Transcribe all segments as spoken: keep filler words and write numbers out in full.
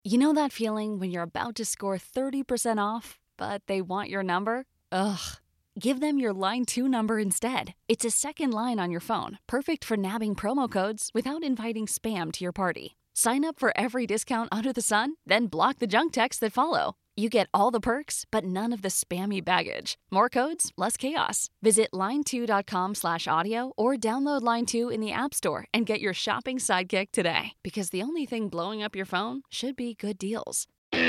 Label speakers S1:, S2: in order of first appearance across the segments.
S1: You know that feeling when you're about to score thirty percent off, but they want your number? Ugh. Give them your Line two number instead. It's a second line on your phone, perfect for nabbing promo codes without inviting spam to your party. Sign up for every discount under the sun, then block the junk texts that follow. You get all the perks, but none of the spammy baggage. More codes, less chaos. Visit line two dot com slash audio or download Line two in the App Store and get your shopping sidekick today. Because the only thing blowing up your phone should be good deals.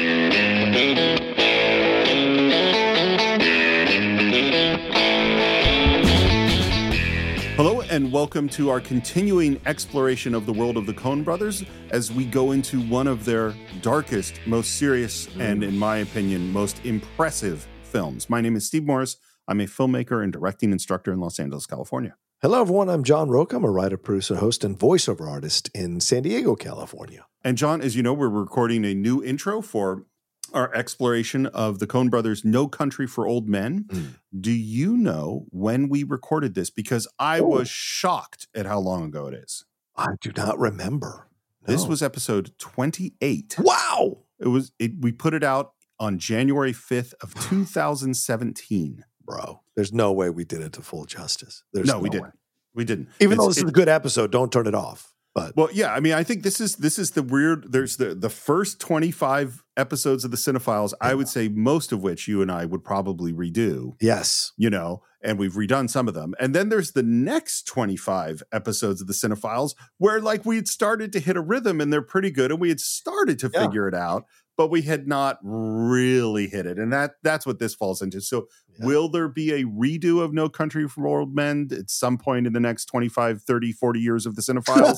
S2: Hello and welcome to our continuing exploration of the world of the Coen brothers as we go into one of their darkest, most serious, and in my opinion, most impressive films. My name is Steve Morris. I'm a filmmaker and directing instructor in Los Angeles, California.
S3: Hello, everyone. I'm John Rocha. I'm a writer, producer, host, and voiceover artist in San Diego, California.
S2: And John, as you know, we're recording a new intro for our exploration of the Coen brothers' No Country for Old Men. Mm. Do you know when we recorded this? Because I oh. was shocked at how long ago it is.
S3: I do not remember. No.
S2: This was episode twenty-eight.
S3: Wow.
S2: It was. It, we put it out on January fifth of two thousand seventeen.
S3: Bro, there's no way we did it to full justice. There's
S2: no,
S3: no
S2: we didn't.
S3: Way.
S2: We didn't.
S3: Even
S2: it's,
S3: though this
S2: it,
S3: is a good episode, don't turn it off. But
S2: well, yeah, I mean, I think this is this is the weird. There's the the first twenty-five episodes of the Cinephiles. Yeah. I would say most of which you and I would probably redo.
S3: Yes,
S2: you know, and we've redone some of them. And then there's the next twenty-five episodes of the Cinephiles where, like, we had started to hit a rhythm, and they're pretty good, and we had started to yeah. figure it out, but we had not really hit it, and that that's what this falls into. So, yeah. will there be a redo of No Country for Old Men at some point in the next twenty-five, thirty, forty years of the Cinephiles?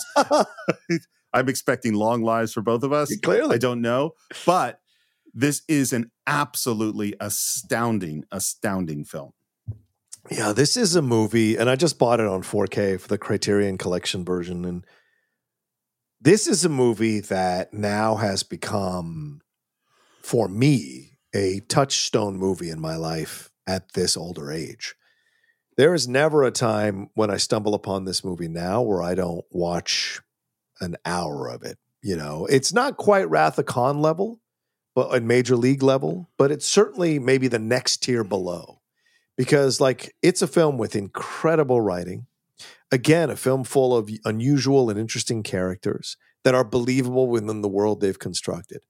S2: I'm expecting long lives for both of us.
S3: Clearly.
S2: I don't know. But this is an absolutely astounding, astounding film.
S3: Yeah, this is a movie, and I just bought it on four K for the Criterion Collection version, and this is a movie that now has become, for me, a touchstone movie in my life at this older age. There is never a time when I stumble upon this movie now where I don't watch an hour of it. You know, it's not quite Wrath of Khan level, but at Major League level, but it's certainly maybe the next tier below. Because, like, it's a film with incredible writing. Again, a film full of unusual and interesting characters that are believable within the world they've constructed.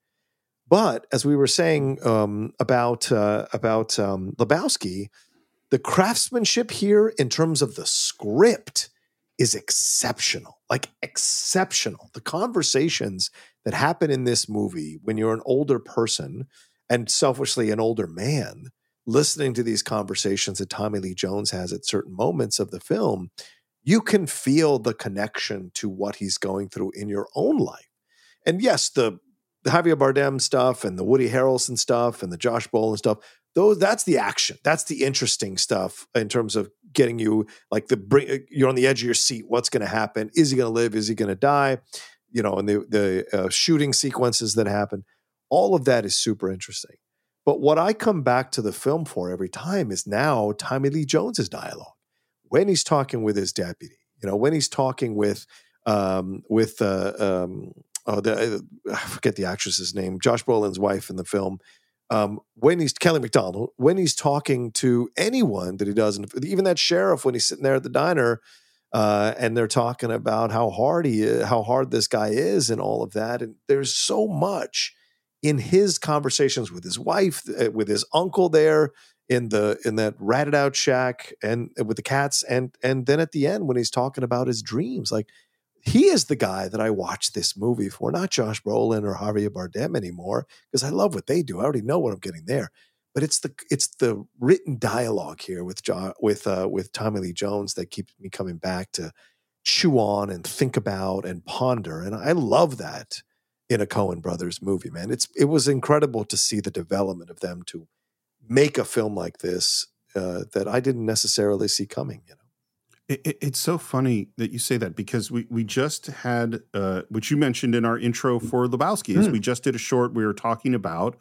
S3: But as we were saying um, about uh, about um, Lebowski, the craftsmanship here in terms of the script is exceptional, like exceptional. The conversations that happen in this movie when you're an older person and selfishly an older man, listening to these conversations that Tommy Lee Jones has at certain moments of the film, you can feel the connection to what he's going through in your own life. And yes, the, the Javier Bardem stuff and the Woody Harrelson stuff and the Josh Brolin stuff, those that's the action. That's the interesting stuff in terms of getting you like the bring. You're on the edge of your seat. What's going to happen? Is he going to live? Is he going to die? You know, and the the uh, shooting sequences that happen. All of that is super interesting. But what I come back to the film for every time is now Tommy Lee Jones's dialogue when he's talking with his deputy. You know, when he's talking with um, with uh, um, oh, the, I forget the actress's name, Josh Brolin's wife in the film. Um, when he's Kelly MacDonald, when he's talking to anyone that he doesn't, even that sheriff when he's sitting there at the diner, uh, and they're talking about how hard he is, how hard this guy is, and all of that. And there's so much in his conversations with his wife, uh, with his uncle there in the in that ratted out shack, and uh, with the cats, and and then at the end when he's talking about his dreams, like. He is the guy that I watch this movie for, not Josh Brolin or Javier Bardem anymore, because I love what they do. I already know what I'm getting there, but it's the it's the written dialogue here with jo- with uh, with Tommy Lee Jones that keeps me coming back to chew on and think about and ponder, and I love that in a Coen Brothers movie. Man, it's it was incredible to see the development of them to make a film like this uh, that I didn't necessarily see coming. You know.
S2: It, it, it's so funny that you say that because we we just had, uh, which you mentioned in our intro for Lebowski, is mm. we just did a short. We were talking about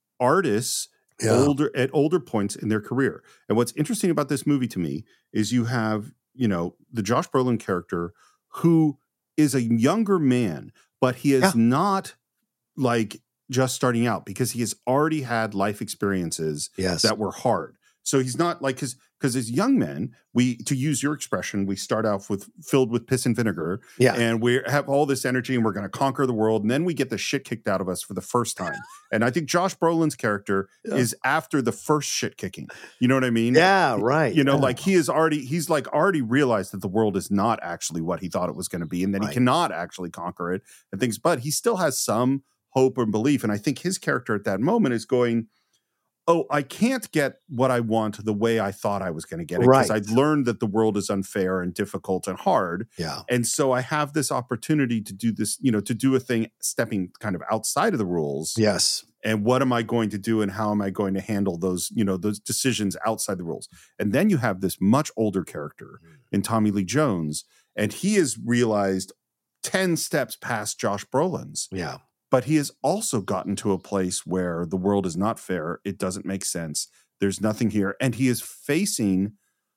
S2: artists yeah. older at older points in their career. And what's interesting about this movie to me is you have, you know, the Josh Brolin character who is a younger man, but he is yeah. not like just starting out because he has already had life experiences
S3: yes.
S2: that were hard. So he's not like, because because as young men, we, to use your expression, we start off with filled with piss and vinegar,
S3: yeah.
S2: and we have all this energy, and we're going to conquer the world, and then we get the shit kicked out of us for the first time. And I think Josh Brolin's character yeah. is after the first shit kicking. You know what I mean?
S3: Yeah, right.
S2: You know,
S3: yeah.
S2: like he is already, he's like already realized that the world is not actually what he thought it was going to be, and that right. he cannot actually conquer it and things. But he still has some hope and belief, and I think his character at that moment is going, oh, I can't get what I want the way I thought I was going to get it because
S3: right.
S2: I'd learned that the world is unfair and difficult and hard.
S3: Yeah.
S2: And so I have this opportunity to do this, you know, to do a thing stepping kind of outside of the rules.
S3: Yes.
S2: And what am I going to do and how am I going to handle those, you know, those decisions outside the rules? And then you have this much older character in Tommy Lee Jones, and he has realized ten steps past Josh Brolin's.
S3: Yeah.
S2: But he has also gotten to a place where the world is not fair. It doesn't make sense. There's nothing here. And he is facing,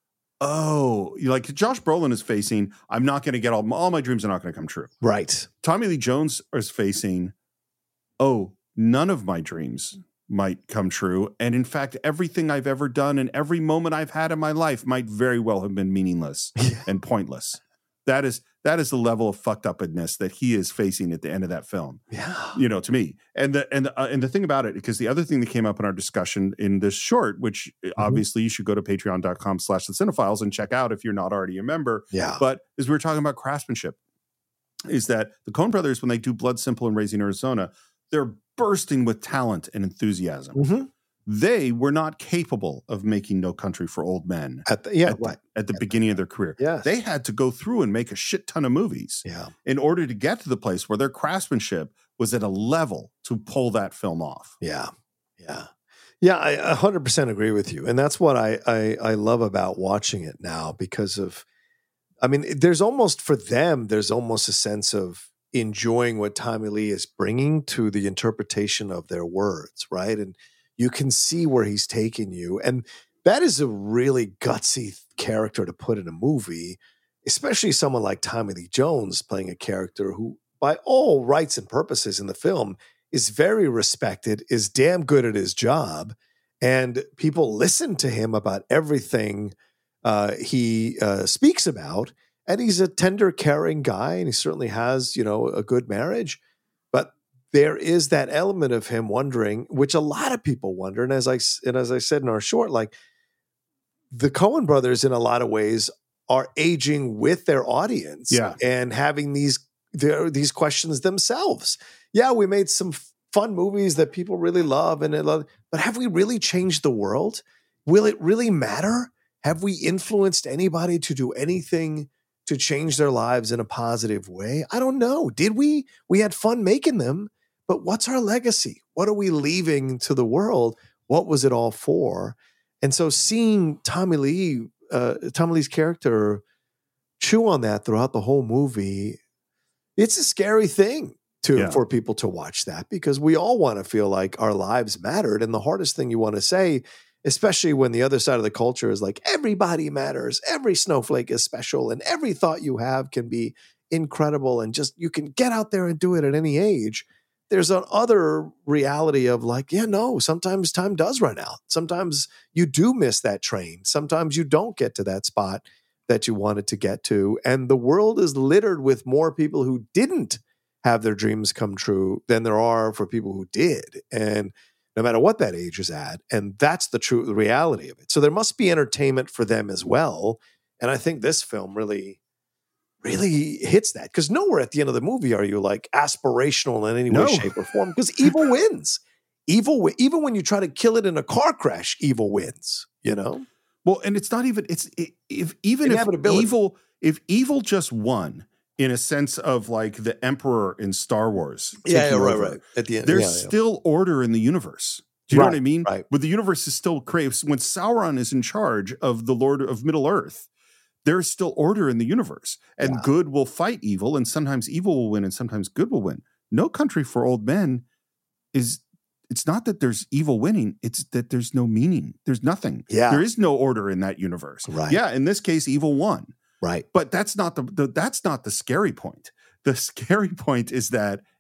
S2: oh, like Josh Brolin is facing, I'm not going to get all, all my dreams are not going to come true.
S3: Right.
S2: Tommy Lee Jones is facing, oh, none of my dreams might come true. And in fact, everything I've ever done and every moment I've had in my life might very well have been meaningless and pointless. That is that is the level of fucked upness that he is facing at the end of that film.
S3: Yeah,
S2: you know, to me, and the and uh, and the thing about it, because the other thing that came up in our discussion in this short, which mm-hmm. obviously you should go to patreon dot com slash the Cinephiles and check out if you're not already a member.
S3: Yeah,
S2: but as we were talking about craftsmanship, is that the Coen brothers, when they do Blood Simple and Raising Arizona, they're bursting with talent and enthusiasm.
S3: Mm-hmm.
S2: They were not capable of making No Country for Old Men
S3: at the, yeah,
S2: at,
S3: right.
S2: the, at the
S3: at
S2: beginning
S3: the,
S2: of their career.
S3: Yes.
S2: They had to go through and make a shit ton of movies
S3: yeah.
S2: in order to get to the place where their craftsmanship was at a level to pull that film off.
S3: Yeah, yeah. Yeah, I one hundred percent agree with you. And that's what I, I I love about watching it now because of, I mean, there's almost, for them, there's almost a sense of enjoying what Tommy Lee is bringing to the interpretation of their words, right? And you can see where he's taking you. And that is a really gutsy character to put in a movie, especially someone like Tommy Lee Jones playing a character who, by all rights and purposes in the film, is very respected, is damn good at his job, and people listen to him about everything uh, he uh, speaks about. And he's a tender, caring guy, and he certainly has, you know, a good marriage. But there is that element of him wondering, which a lot of people wonder. And as I and as I said in our short, like the Coen brothers, in a lot of ways, are aging with their audience,
S2: yeah.
S3: and having these these questions themselves. Yeah, we made some fun movies that people really love, and love, but have we really changed the world? Will it really matter? Have we influenced anybody to do anything to change their lives in a positive way? I don't know. Did we? We had fun making them, but what's our legacy? What are we leaving to the world? What was it all for? And so seeing Tommy Lee, uh, Tommy Lee's character chew on that throughout the whole movie, it's a scary thing to
S2: yeah.
S3: for people to watch that, because we all want to feel like our lives mattered. And the hardest thing you want to say, especially when the other side of the culture is like, everybody matters, every snowflake is special, and every thought you have can be incredible, and just you can get out there and do it at any age. There's an other reality of like, yeah, no, sometimes time does run out. Sometimes you do miss that train. Sometimes you don't get to that spot that you wanted to get to. And the world is littered with more people who didn't have their dreams come true than there are for people who did. And no matter what that age is at. And that's the true the reality of it. So there must be entertainment for them as well. And I think this film really, really hits that. Because nowhere at the end of the movie are you like aspirational in any
S2: no.
S3: way, shape, or form. Because evil wins. Evil, even when you try to kill it in a car crash, evil wins, you know?
S2: Well, and it's not even, it's, it, if even if evil, if evil just won, in a sense of like the Emperor in Star Wars.
S3: Yeah, yeah right,
S2: over.
S3: right. At the end,
S2: there's
S3: yeah, yeah.
S2: still order in the universe. Do you
S3: right,
S2: know what I mean?
S3: Right.
S2: But the universe is still craves. When Sauron is in charge of the Lord of Middle Earth, there is still order in the universe, and
S3: yeah.
S2: good will fight evil, and sometimes evil will win, and sometimes good will win. No Country for Old Men is. It's not that there's evil winning; it's that there's no meaning. There's nothing.
S3: Yeah.
S2: There is no order in that universe.
S3: Right.
S2: Yeah. In this case, evil won.
S3: Right.
S2: But that's not the, the that's not the scary point. The scary point is that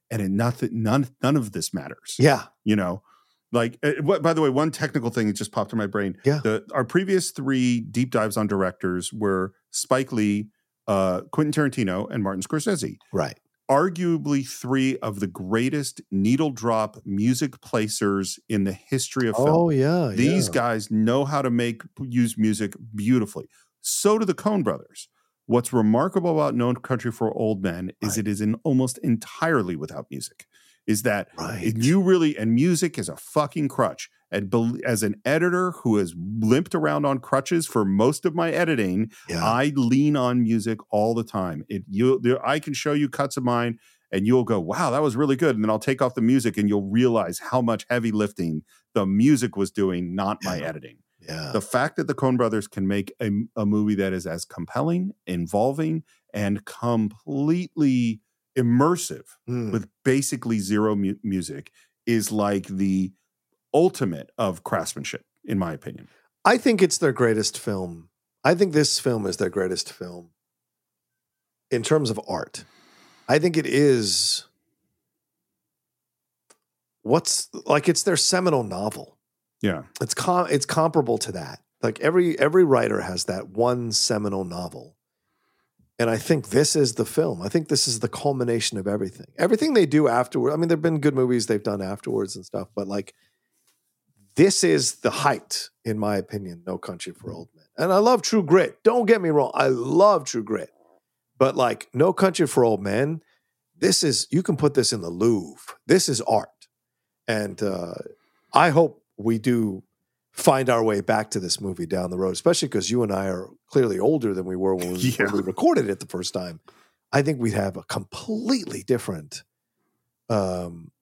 S2: and it nothing none none of this matters.
S3: Yeah.
S2: You know, like uh, what, by the way, one technical thing that just popped in my brain.
S3: Yeah.
S2: The our previous three deep dives on directors were Spike Lee, uh, Quentin Tarantino, and Martin Scorsese.
S3: Right.
S2: Arguably three of the greatest needle drop music placers in the history of film.
S3: Oh, yeah.
S2: These
S3: yeah.
S2: guys know how to make use music beautifully. So do the Coen brothers. What's remarkable about No Country for Old Men is
S3: Right.
S2: it is in almost entirely without music. Is that
S3: Right.
S2: if you really, and music is a fucking crutch. And bel- as an editor who has limped around on crutches for most of my editing,
S3: Yeah.
S2: I lean on music all the time. It you, there, I can show you cuts of mine, and you'll go, "Wow, that was really good." And then I'll take off the music, and you'll realize how much heavy lifting the music was doing, not my
S3: Yeah.
S2: editing.
S3: Yeah.
S2: The fact that the Coen brothers can make a, a movie that is as compelling, involving, and completely immersive
S3: Mm.
S2: with basically zero mu- music is like the ultimate of craftsmanship, in my opinion.
S3: I think it's their greatest film. I think this film is their greatest film in terms of art. I think it is what's like it's their seminal novel.
S2: Yeah.
S3: It's com- it's comparable to that. Like every every writer has that one seminal novel. And I think this is the film. I think this is the culmination of everything. Everything they do afterward. I mean, there've been good movies they've done afterwards and stuff, but like this is the height, in my opinion, No Country for Old Men. And I love True Grit. Don't get me wrong. I love True Grit. But like No Country for Old Men, this is, you can put this in the Louvre. This is art. And uh, I hope we do find our way back to this movie down the road, especially because you and I are clearly older than we were when we,
S2: Yeah.
S3: when we recorded it the first time. I think we'd have a completely different um,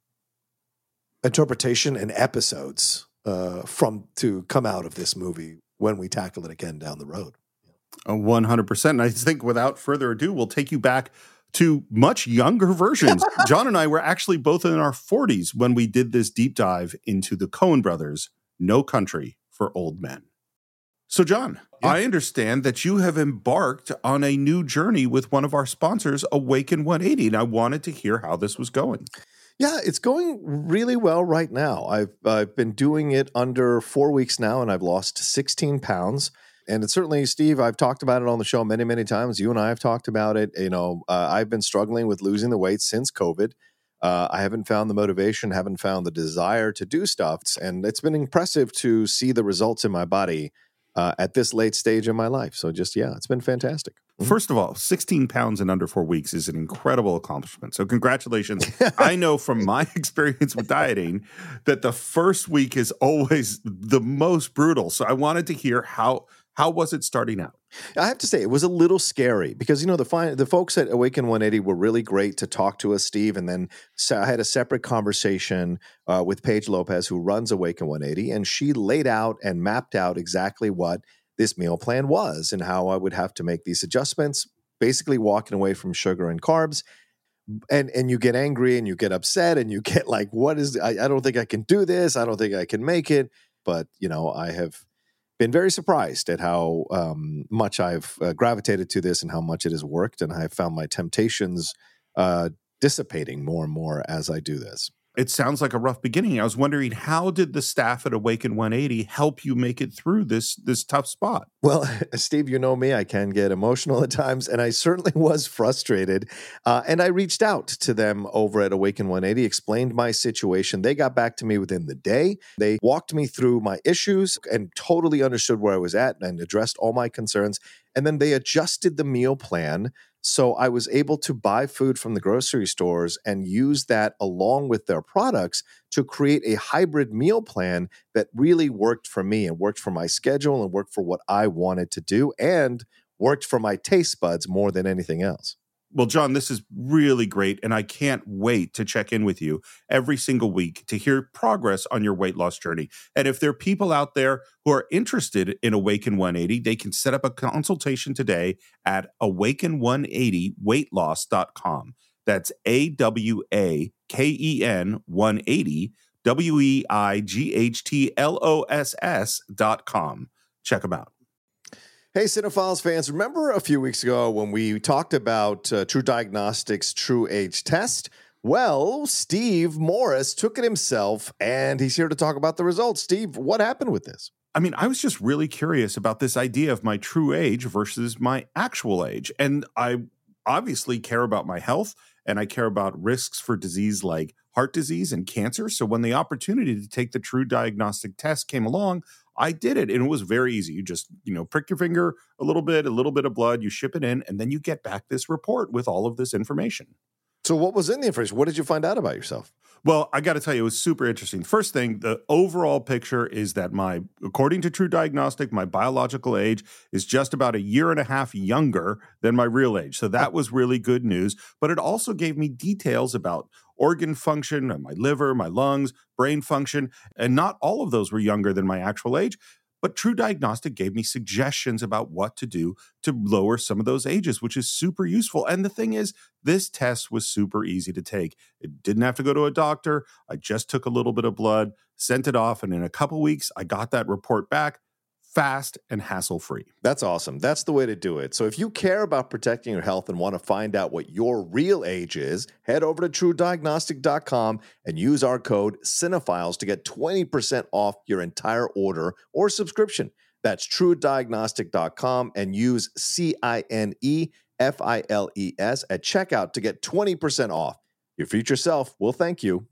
S3: interpretation and episodes uh, from to come out of this movie when we tackle it again down the road.
S2: Uh, one hundred percent. And I think without further ado, we'll take you back to much younger versions. John and I were actually both in our forties when we did this deep dive into the Coen brothers, No Country for Old Men. So, John,
S3: Yeah.
S2: I understand that you have embarked on a new journey with one of our sponsors, Awaken one eighty, and I wanted to hear how this was going.
S3: Yeah, it's going really well right now. I've I've been doing it under four weeks now, and I've lost sixteen pounds. And it's certainly, Steve, I've talked about it on the show many, many times. You and I have talked about it. You know, uh, I've been struggling with losing the weight since COVID. Uh, I haven't found the motivation, haven't found the desire to do stuff. And it's been impressive to see the results in my body uh, at this late stage in my life. So just, yeah, it's been fantastic. Mhm.
S2: First of all, sixteen pounds in under four weeks is an incredible accomplishment. So congratulations. I know from my experience with dieting that the first week is always the most brutal. So I wanted to hear how how was it starting out?
S3: I have to say, it was a little scary because, you know, the fi- the folks at Awaken one eighty were really great to talk to us, Steve. And then so I had a separate conversation uh, with Paige Lopez, who runs Awaken one eighty, and she laid out and mapped out exactly what this meal plan was and how I would have to make these adjustments, basically walking away from sugar and carbs. And and you get angry and you get upset and you get like, what is, I, I don't think I can do this. I don't think I can make it. But, you know, I have been very surprised at how um, much I've uh, gravitated to this and how much it has worked. And I've found my temptations uh, dissipating more and more as I do this.
S2: It sounds like a rough beginning. I was wondering, how did the staff at Awaken one eighty help you make it through this this tough spot?
S3: Well, Steve, you know me, I can get emotional at times, and I certainly was frustrated. Uh, and I reached out to them over at Awaken one eighty, explained my situation. They got back to me within the day. They walked me through my issues and totally understood where I was at and addressed all my concerns. And then they adjusted the meal plan. So I was able to buy food from the grocery stores and use that along with their products to create a hybrid meal plan that really worked for me and worked for my schedule and worked for what I wanted to do and worked for my taste buds more than anything else.
S2: Well, John, this is really great, and I can't wait to check in with you every single week to hear progress on your weight loss journey. And if there are people out there who are interested in Awaken one eighty, they can set up a consultation today at awaken one eighty weight loss dot com. That's A W A K E N one eighty, W E I G H T L O S S dot com. Check them out.
S3: Hey, Cinephiles fans, remember a few weeks ago when we talked about uh, True Diagnostics' True Age Test? Well, Steve Morris took it himself, and he's here to talk about the results. Steve, what happened with this?
S2: I mean, I was just really curious about this idea of my true age versus my actual age. And I obviously care about my health, and I care about risks for disease like heart disease and cancer. So when the opportunity to take the True Diagnostic test came along, I did it, and it was very easy. You just, you know, prick your finger a little bit, a little bit of blood, you ship it in, and then you get back this report with all of this information.
S3: So what was in the information? What did you find out about yourself?
S2: Well, I got to tell you, it was super interesting. First thing, the overall picture is that my, according to True Diagnostic, my biological age is just about a year and a half younger than my real age. So that was really good news. But it also gave me details about organ function, my liver, my lungs, brain function. And not all of those were younger than my actual age. But True Diagnostic gave me suggestions about what to do to lower some of those ages, which is super useful. And the thing is, this test was super easy to take. It didn't have to go to a doctor. I just took a little bit of blood, sent it off, and in a couple weeks, I got that report back fast and hassle-free.
S3: That's awesome. That's the way to do it. So if you care about protecting your health and want to find out what your real age is, head over to true diagnostic dot com and use our code Cinephiles to get twenty percent off your entire order or subscription. That's true diagnostic dot com and use C I N E F I L E S at checkout to get twenty percent off. Your future self will thank you.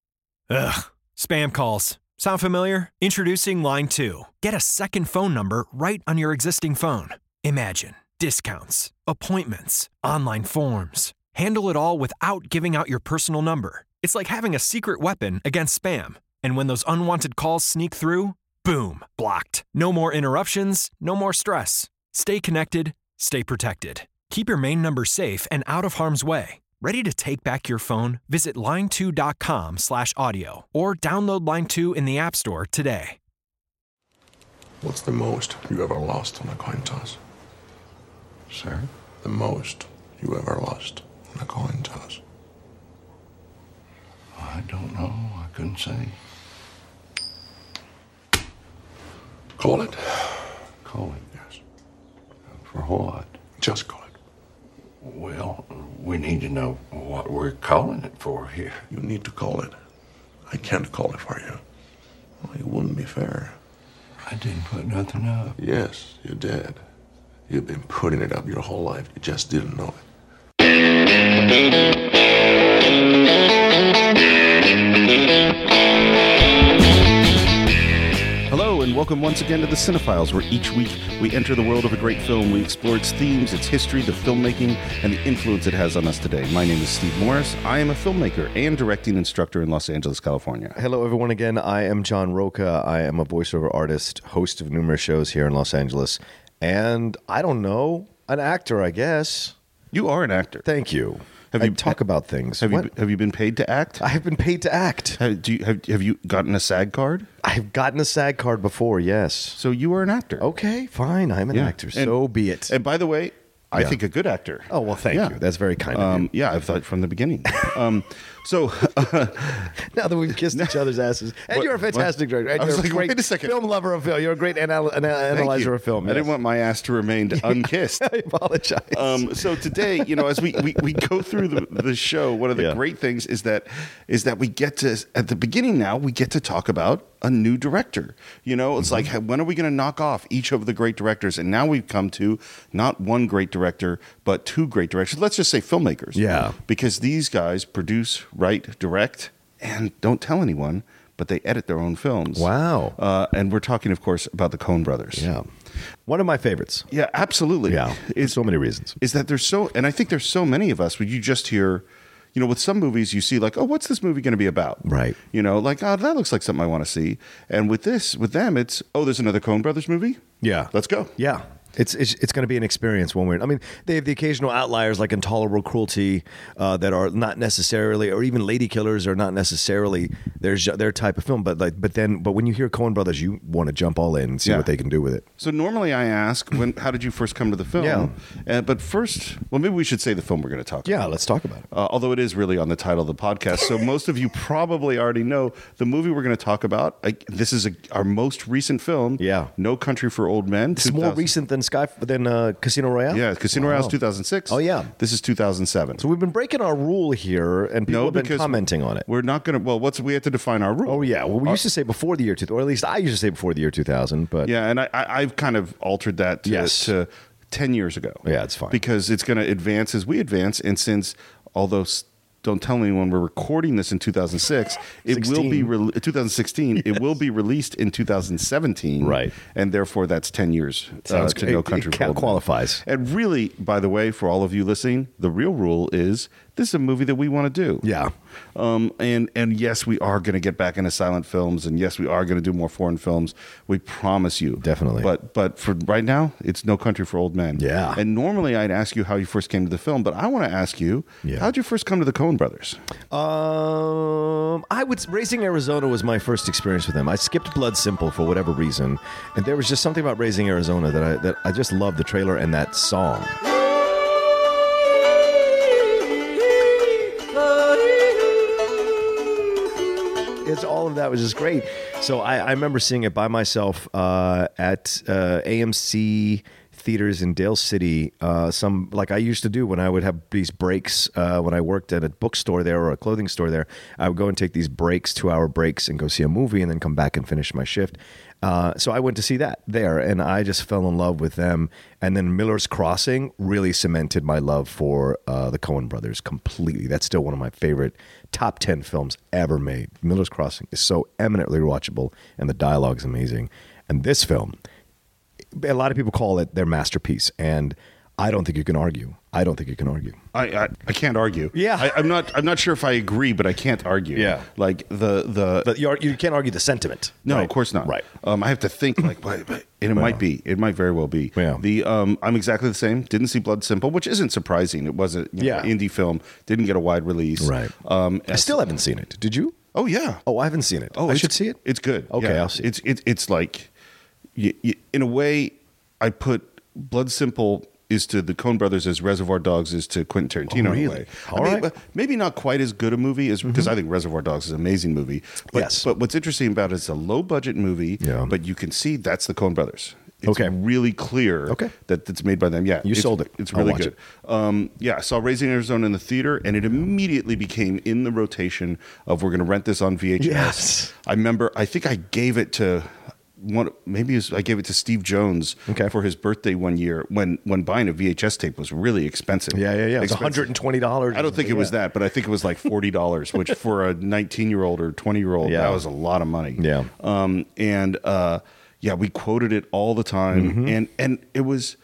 S4: Ugh, spam calls. Sound familiar? Introducing Line two. Get a second phone number right on your existing phone. Imagine discounts, appointments, online forms. Handle it all without giving out your personal number. It's like having a secret weapon against spam. And when those unwanted calls sneak through, boom, blocked. No more interruptions, no more stress. Stay connected, stay protected. Keep your main number safe and out of harm's way. Ready to take back your phone? Visit line two dot com slash audio or download Line two in the App Store today.
S5: What's the most you ever lost on a coin toss?
S6: Sir?
S5: The most you ever lost on a coin toss?
S6: I don't know. I couldn't say.
S5: Call it.
S6: Call it?
S5: Yes.
S6: For what?
S5: Just call it.
S6: Well, we need to know what we're calling it for here.
S5: You need to call it. I can't call it for you. Well, it wouldn't be fair.
S6: I didn't put nothing up.
S5: Yes, you did. You've been putting it up your whole life. You just didn't know it.
S2: Hello, and welcome once again to the Cinephiles, where each week we enter the world of a great film. We explore its themes, its history, the filmmaking, and the influence it has on us today. My name is Steve Morris. I am a filmmaker and directing instructor in Los Angeles, California.
S3: Hello, everyone. Again, I am John Roca. I am a voiceover artist, host of numerous shows here in Los Angeles, and I don't know, an actor, I guess.
S2: You are an actor.
S3: Thank you.
S2: Have
S3: I
S2: you
S3: talk about things?
S2: Have
S3: What?
S2: you have you been paid to act?
S3: I have been paid to act.
S2: Have, do you, have, have you gotten a SAG card?
S3: I've gotten a SAG card before, yes.
S2: So you are an actor.
S3: Okay, fine. I'm an
S2: Yeah.
S3: actor.
S2: And-
S3: So be it.
S2: And by the way, I
S3: Yeah.
S2: think a good actor.
S3: Oh, well, thank
S2: Yeah.
S3: you. That's very kind of
S2: Um,
S3: you.
S2: yeah, I've thought from the beginning. um, so, uh,
S3: Now that we've kissed each other's asses. And
S2: What-
S3: you're a fantastic director. And
S2: I was
S3: you're
S2: like,
S3: a great
S2: wait a second.
S3: film lover of film. You're a great anal- anal-
S2: thank
S3: analyzer
S2: you.
S3: of film.
S2: I didn't
S3: yes.
S2: want my ass to remain unkissed.
S3: I apologize.
S2: Um, so today, you know, as we, we, we go through the, the show, one of the
S3: Yeah.
S2: great things is that is that we get to, at the beginning now, we get to talk about a new director. You know, it's
S3: Mm-hmm.
S2: like, when are we going to knock off each of the great directors? And now we've come to not one great director, but two great directors. Let's just say filmmakers.
S3: Yeah.
S2: Because these guys produce, write, direct, and don't tell anyone, but they edit their own films.
S3: Wow.
S2: Uh, and we're talking, of course, about the Coen brothers.
S3: Yeah. One of my favorites.
S2: Yeah, absolutely.
S3: Yeah. For
S2: Is,
S3: so many reasons.
S2: is that there's so, and I think there's so many of us when you just hear, you know, with some movies you see like, oh, what's this movie going to be about?
S3: Right.
S2: You know, like, oh, that looks like something I want to see. And with this, with them, it's, oh, there's another Coen brothers movie?
S3: Yeah.
S2: Let's go.
S3: Yeah. It's it's, it's going to be an experience one way. I mean, they have the occasional outliers like Intolerable Cruelty uh, that are not necessarily, or even Lady Killers are not necessarily their their type of film. But like, but then, but when you hear Coen Brothers, you want to jump all in and see
S2: Yeah.
S3: what they can do with it.
S2: So normally I ask, when, how did you first come to the film?
S3: Yeah.
S2: Uh, but first, well, maybe we should say the film we're going to talk
S3: Yeah,
S2: about.
S3: let's talk about it.
S2: Uh, although it is really on the title of the podcast. So most of you probably already know the movie we're going to talk about. I, this is a, our most recent film.
S3: Yeah.
S2: No Country for Old Men.
S3: It's more
S2: two thousand
S3: recent than Sky than uh, Casino Royale?
S2: Yeah, Casino
S3: Wow.
S2: Royale is two thousand six.
S3: Oh, yeah.
S2: This is two thousand seven.
S3: So we've been breaking our rule here, and people
S2: No,
S3: have been
S2: because
S3: commenting on it.
S2: We're not going to. Well, what's we have to define our rule.
S3: Oh yeah, well we used to say before the year two thousand, or at least I used to say before the year two thousand. But
S2: Yeah, and I, I, I've kind of altered that to,
S3: Yes.
S2: to ten years ago.
S3: Yeah, it's fine.
S2: Because it's going to advance as we advance. And since, although s- don't tell anyone we're recording this in two thousand six, it will be, re- twenty sixteen, it will be released in two thousand seventeen.
S3: Right.
S2: And therefore, that's ten years uh,
S3: Sounds
S2: to
S3: great.
S2: No
S3: It-
S2: Country
S3: it
S2: for Old Men.
S3: qualifies.
S2: And really, by the way, for all of you listening, the real rule is this is a movie that we want to do.
S3: yeah,
S2: Um, and and yes, we are going to get back into silent films, and yes, we are going to do more foreign films. We promise you,
S3: Definitely.
S2: But but for right now, it's No Country for Old Men.
S3: Yeah.
S2: And normally, I'd ask you how you first came to the film, but I want to ask you,
S3: Yeah.
S2: how'd you first come to the Coen Brothers?
S3: Um, I would Raising Arizona was my first experience with them. I skipped Blood Simple for whatever reason, and there was just something about Raising Arizona that I that I just loved the trailer and that song. It's all of that was just great. So I, I remember seeing it by myself uh, at uh, A M C theaters in Dale City. Uh, some like I used to do when I would have these breaks uh, when I worked at a bookstore there or a clothing store there. I would go and take these breaks, two hour breaks, and go see a movie, and then come back and finish my shift. Uh, so I went to see that there, and I just fell in love with them. And then Miller's Crossing really cemented my love for uh, the Coen Brothers completely. That's still one of my favorite top ten films ever made. Miller's Crossing is so eminently watchable, and the dialogue is amazing. And this film, a lot of people call it their masterpiece, and I don't think you can argue. I don't think you can argue.
S2: I I, I can't argue.
S3: Yeah.
S2: I, I'm not I'm not sure if I agree, but I can't argue.
S3: Yeah.
S2: Like the the.
S3: But you, are, you can't argue the sentiment.
S2: no,
S3: right?
S2: of course not.
S3: Right.
S2: Um, I have to think like, but, but- and it might be, it might very well be.
S3: Yeah.
S2: The um, I'm exactly the same. Didn't see Blood Simple, which isn't surprising. It was a you know,
S3: Yeah.
S2: indie film. Didn't get a wide release.
S3: Right.
S2: Um,
S3: I still haven't seen it. Did you?
S2: Oh yeah.
S3: Oh, I haven't seen it.
S2: Oh,
S3: I
S2: it's-
S3: should see it.
S2: It's good.
S3: Okay,
S2: Yeah.
S3: I'll see it.
S2: It's it, it's like, you, you, in a way, I put Blood Simple is to the Coen Brothers as Reservoir Dogs is to Quentin Tarantino.
S3: Oh, really?
S2: In a way.
S3: All
S2: I mean,
S3: right.
S2: but maybe not quite as good a movie as because I think Reservoir Dogs is an amazing movie. But,
S3: Yes.
S2: But what's interesting about it is it's a low budget movie.
S3: Yeah.
S2: But you can see that's the Coen Brothers. It's
S3: Okay.
S2: really clear.
S3: Okay.
S2: That it's made by them. Yeah.
S3: You
S2: it's,
S3: sold it.
S2: It's
S3: I'll
S2: really
S3: watch
S2: good. Um, yeah. I saw Raising Arizona in the theater, and it immediately became in the rotation of we're going to rent this on V H S.
S3: Yes.
S2: I remember, I think I gave it to one, maybe it was, I gave it to Steve Jones
S3: Okay.
S2: for his birthday one year when, when buying a V H S tape was really expensive.
S3: Yeah, yeah, yeah. It was
S2: Expensive.
S3: one hundred twenty dollars.
S2: I don't think it was that, but I think it was like forty dollars, which for a nineteen year old or twenty year old,
S3: Yeah.
S2: that was a lot of money.
S3: Yeah.
S2: Um, and, uh, yeah, we quoted it all the time.
S3: Mm-hmm.
S2: And, and it was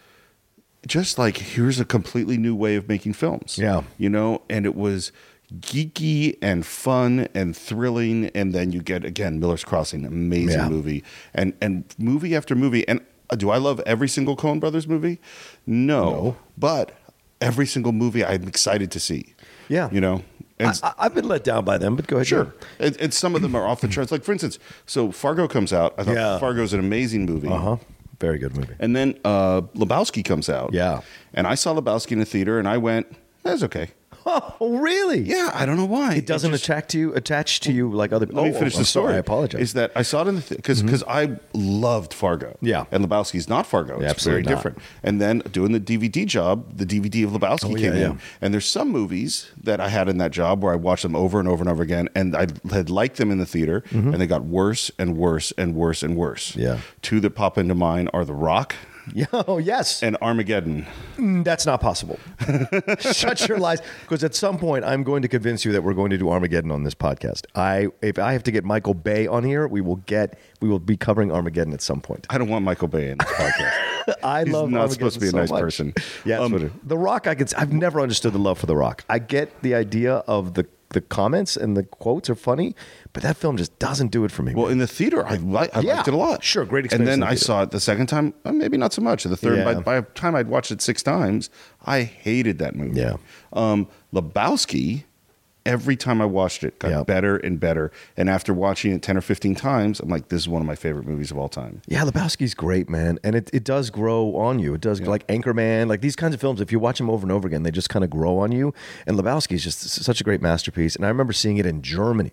S2: just like, here's a completely new way of making films.
S3: Yeah.
S2: You know, and it was geeky and fun and thrilling. And then you get, again, Miller's Crossing, amazing
S3: Yeah.
S2: movie. And, and movie after movie. And uh, do I love every single Coen Brothers movie? No.
S3: No.
S2: But every single movie I'm excited to see.
S3: Yeah.
S2: You know? And
S3: I, I've been let down by them, but go ahead.
S2: Sure. And, and some of them are off the charts. Like, for instance, so Fargo comes out. I thought
S3: Yeah.
S2: Fargo's an amazing movie.
S3: Uh huh. Very good movie.
S2: And then uh, Lebowski comes out.
S3: Yeah.
S2: And I saw Lebowski in the theater, and I went, that's okay.
S3: Oh, really?
S2: Yeah, I don't know why.
S3: It doesn't
S2: just-
S3: attach to you, attach to you like other.
S2: Let me
S3: oh,
S2: finish
S3: I'm
S2: the story.
S3: Sorry, I apologize.
S2: Is that I saw it in the because because I loved Fargo.
S3: Yeah.
S2: and Lebowski's not Fargo. It's
S3: Absolutely
S2: very
S3: not.
S2: different. And then doing the D V D job, the D V D of Lebowski
S3: Oh,
S2: came
S3: yeah,
S2: in,
S3: yeah.
S2: and there's some movies that I had in that job where I watched them over and over and over again, and I had liked them in the theater, and they got worse and worse and worse and worse.
S3: Mm-hmm. Yeah.
S2: Two that pop into mind are The Rock
S3: Yeah, oh, yes.
S2: and Armageddon.
S3: Mm, That's not possible. Shut your lies. Because at some point, I'm going to convince you that we're going to do Armageddon on this podcast. I, if I have to get Michael Bay on here, we will get, we will be covering Armageddon at some point.
S2: I don't want Michael Bay in this podcast.
S3: I
S2: He's
S3: love
S2: not
S3: Armageddon
S2: supposed to be a
S3: so
S2: nice
S3: much.
S2: person.
S3: Yeah,
S2: Um,
S3: um, The Rock. I could. I've never understood the love for The Rock. I get the idea of the the comments and the quotes are funny, but that film just doesn't do it for me.
S2: Well, in the theater, I, li- I
S3: Yeah.
S2: liked it a lot.
S3: Sure, great
S2: And
S3: experience
S2: then
S3: in the
S2: I
S3: theater.
S2: saw it the second time, uh, maybe not so much. The third,
S3: Yeah.
S2: by, by the time I'd watched it six times, I hated that movie.
S3: Yeah.
S2: Um, Lebowski, every time I watched it, got
S3: Yeah.
S2: better and better. And after watching it ten or fifteen times, I'm like, this is one of my favorite movies of all time.
S3: Yeah, Lebowski's great, man, and it, it does grow on you. It does like Anchorman, like these kinds of films. If you watch them over and over again, they just kind of grow on you. And Lebowski's just s- such a great masterpiece. And I remember seeing it in Germany.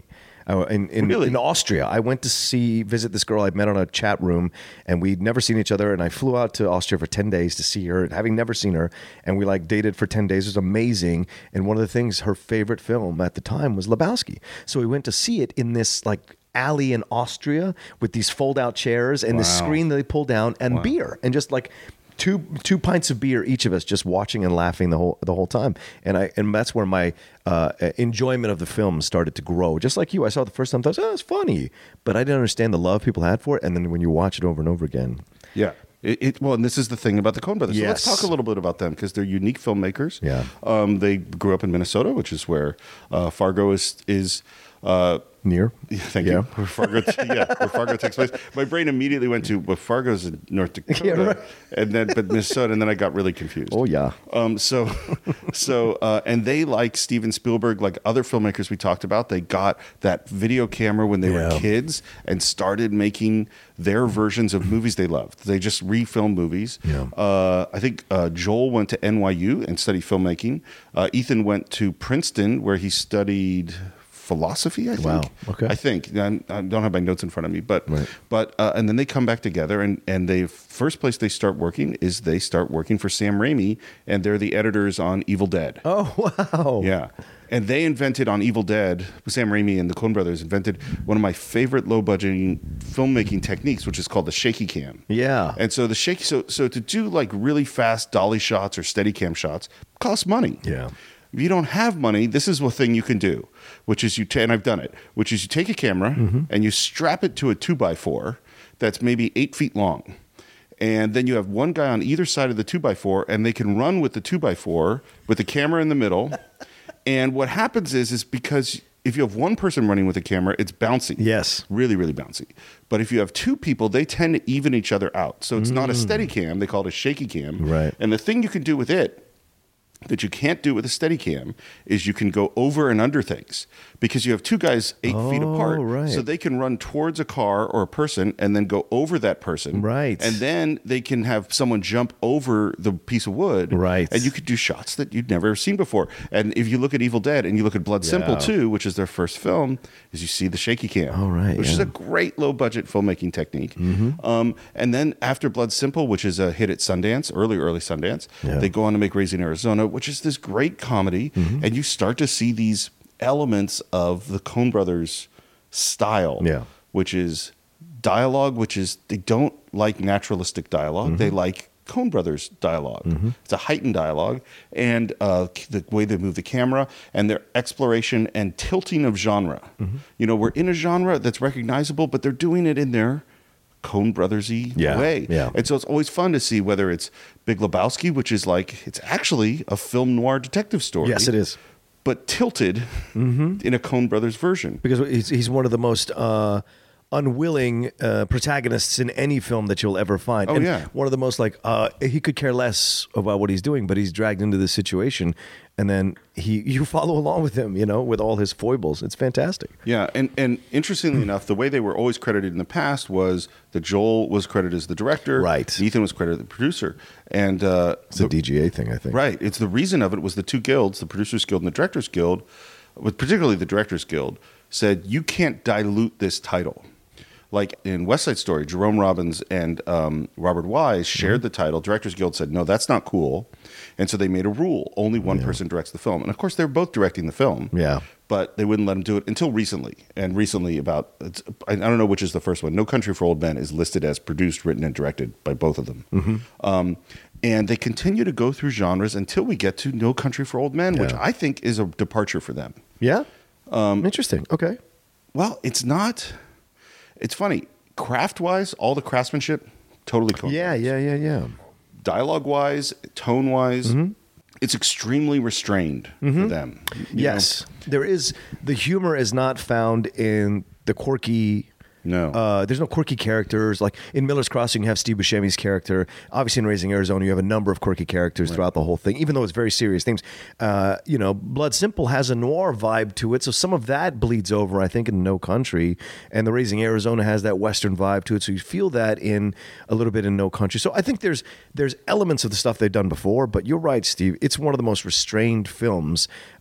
S7: uh, in in,
S2: Really?
S7: in Austria. I went to see visit this girl I'd met on a chat room, and we'd never seen each other. And I flew out to Austria for ten days to see her, having never seen her. And we like dated for ten days. It was amazing. And one of the things, her favorite film at the time was Lebowski. So we went to see it in this like alley in Austria with these fold out chairs and the screen that they pull down and beer and just like two two pints of beer each of us, just watching and laughing the whole the whole time. And I and that's where my uh, enjoyment of the film started to grow. Just like you, I saw it the first time, thought, oh, it's funny, but I didn't understand the love people had for it. And then when you watch it over and over again,
S8: yeah. It, it, well, and this is the thing about the Coen brothers.
S7: Yes.
S8: So let's talk a little bit about them because they're unique filmmakers.
S7: Yeah.
S8: Um, they grew up in Minnesota, which is where uh, Fargo is is. Uh,
S7: near.
S8: Yeah, thank
S7: Yeah.
S8: you. Where Fargo, yeah, where Fargo takes place. My brain immediately went to, well, Fargo's in North Dakota,
S7: Yeah, right.
S8: and then but Minnesota, and then I got really confused.
S7: Oh yeah.
S8: Um, so, so, uh, and they, like Steven Spielberg, like other filmmakers we talked about, they got that video camera when they
S7: Yeah.
S8: were kids and started making their versions of movies they loved. They just refilmed movies.
S7: Yeah.
S8: Uh, I think uh, Joel went to N Y U and studied filmmaking. Uh, Ethan went to Princeton where he studied philosophy, I think.
S7: Wow, okay.
S8: I think. I I don't have my notes in front of me, but
S7: Right.
S8: but uh, and then they come back together, and and they first place they start working is they start working for Sam Raimi, and they're the editors on Evil Dead.
S7: Oh wow.
S8: Yeah. And they invented on Evil Dead, Sam Raimi and the Coen brothers invented one of my favorite low budget filmmaking techniques, which is called the shaky cam.
S7: Yeah.
S8: And so the shaky, so so to do like really fast dolly shots or steady cam shots costs money.
S7: Yeah.
S8: If you don't have money, this is a thing you can do, which is you, ta- and I've done it, which is you take a camera
S7: Mm-hmm.
S8: and you strap it to a two by four that's maybe eight feet long. And then you have one guy on either side of the two by four, and they can run with the two by four with the camera in the middle. And what happens is, is because if you have one person running with a camera, it's bouncy.
S7: Yes.
S8: Really, really bouncy. But if you have two people, they tend to even each other out. So it's not a steady cam. They call it a shaky cam.
S7: Right.
S8: And the thing you can do with it that you can't do with a steady cam is you can go over and under things because you have two guys eight feet
S7: Oh,
S8: apart.
S7: right.
S8: So they can run towards a car or a person and then go over that person.
S7: Right.
S8: And then they can have someone jump over the piece of wood.
S7: Right.
S8: And you could do shots that you'd never seen before. And if you look at Evil Dead and you look at Blood Simple
S7: Yeah.
S8: too, which is their first film, is you see the shaky cam.
S7: Oh, right,
S8: Which is
S7: yeah.
S8: a great low budget filmmaking technique.
S7: Mm-hmm.
S8: Um, and then after Blood Simple, which is a hit at Sundance, early, early Sundance,
S7: Yeah.
S8: they go on to make Raising Arizona, which is this great comedy.
S7: Mm-hmm.
S8: And you start to see these elements of the Coen brothers style,
S7: Yeah.
S8: which is dialogue, which is they don't like naturalistic dialog
S7: Mm-hmm.
S8: They like Coen brothers dialogue. It's a heightened dialogue, and uh, the way they move the camera and their exploration and tilting of genre.
S7: Mm-hmm.
S8: You know, we're in a genre that's recognizable, but they're doing it in their Coen brothers-y
S7: Yeah,
S8: way.
S7: yeah.
S8: And so it's always fun to see whether it's Big Lebowski, which is like it's actually a film noir detective story.
S7: Yes, it is.
S8: But tilted
S7: Mm-hmm.
S8: in a Coen brothers version.
S7: Because he's, he's one of the most uh, unwilling uh, protagonists in any film that you'll ever find.
S8: Oh,
S7: And
S8: yeah.
S7: one of the most like uh, he could care less about what he's doing, but he's dragged into this situation, and then he you follow along with him, you know, with all his foibles. It's fantastic.
S8: Yeah, and, and interestingly enough, the way they were always credited in the past was that Joel was credited as the director,
S7: Right.
S8: Ethan was credited as the producer, and uh,
S7: It's a D G A thing, I think.
S8: right. It's the reason of it was the two guilds, the Producers Guild and the Directors Guild, but particularly the Directors Guild, said you can't dilute this title. Like in West Side Story, Jerome Robbins and um, Robert Wise shared the title. Directors Guild said, no, that's not cool. And so they made a rule. Only one person directs the film. And of course, they're both directing the film.
S7: Yeah.
S8: But they wouldn't let them do it until recently. And recently about, it's, I don't know which is the first one. No Country for Old Men is listed as produced, written, and directed by both of them.
S7: Mm-hmm.
S8: Um, and they continue to go through genres until we get to No Country for Old Men, which
S7: Yeah.
S8: I think is a departure for them.
S7: Yeah. Um, Interesting. Okay.
S8: Well, it's not, it's funny. Craft-wise, all the craftsmanship, totally Coen
S7: Yeah.
S8: brothers.
S7: Yeah. Yeah. Yeah.
S8: Dialogue-wise, tone-wise, it's extremely restrained for them. you know?
S7: Yes, there is. The humor is not found in the quirky.
S8: No.
S7: Uh, there's no quirky characters. Like in Miller's Crossing, you have Steve Buscemi's character. Obviously, in Raising Arizona, you have a number of quirky characters throughout the whole thing, even though it's very serious themes. Uh, you know, Blood Simple has a noir vibe to it, so some of that bleeds over, I think, in No Country. And the Raising Arizona has that Western vibe to it, so you feel that in a little bit in No Country. So I think there's there's elements of the stuff they've done before, but you're right, Steve. It's one of the most restrained films.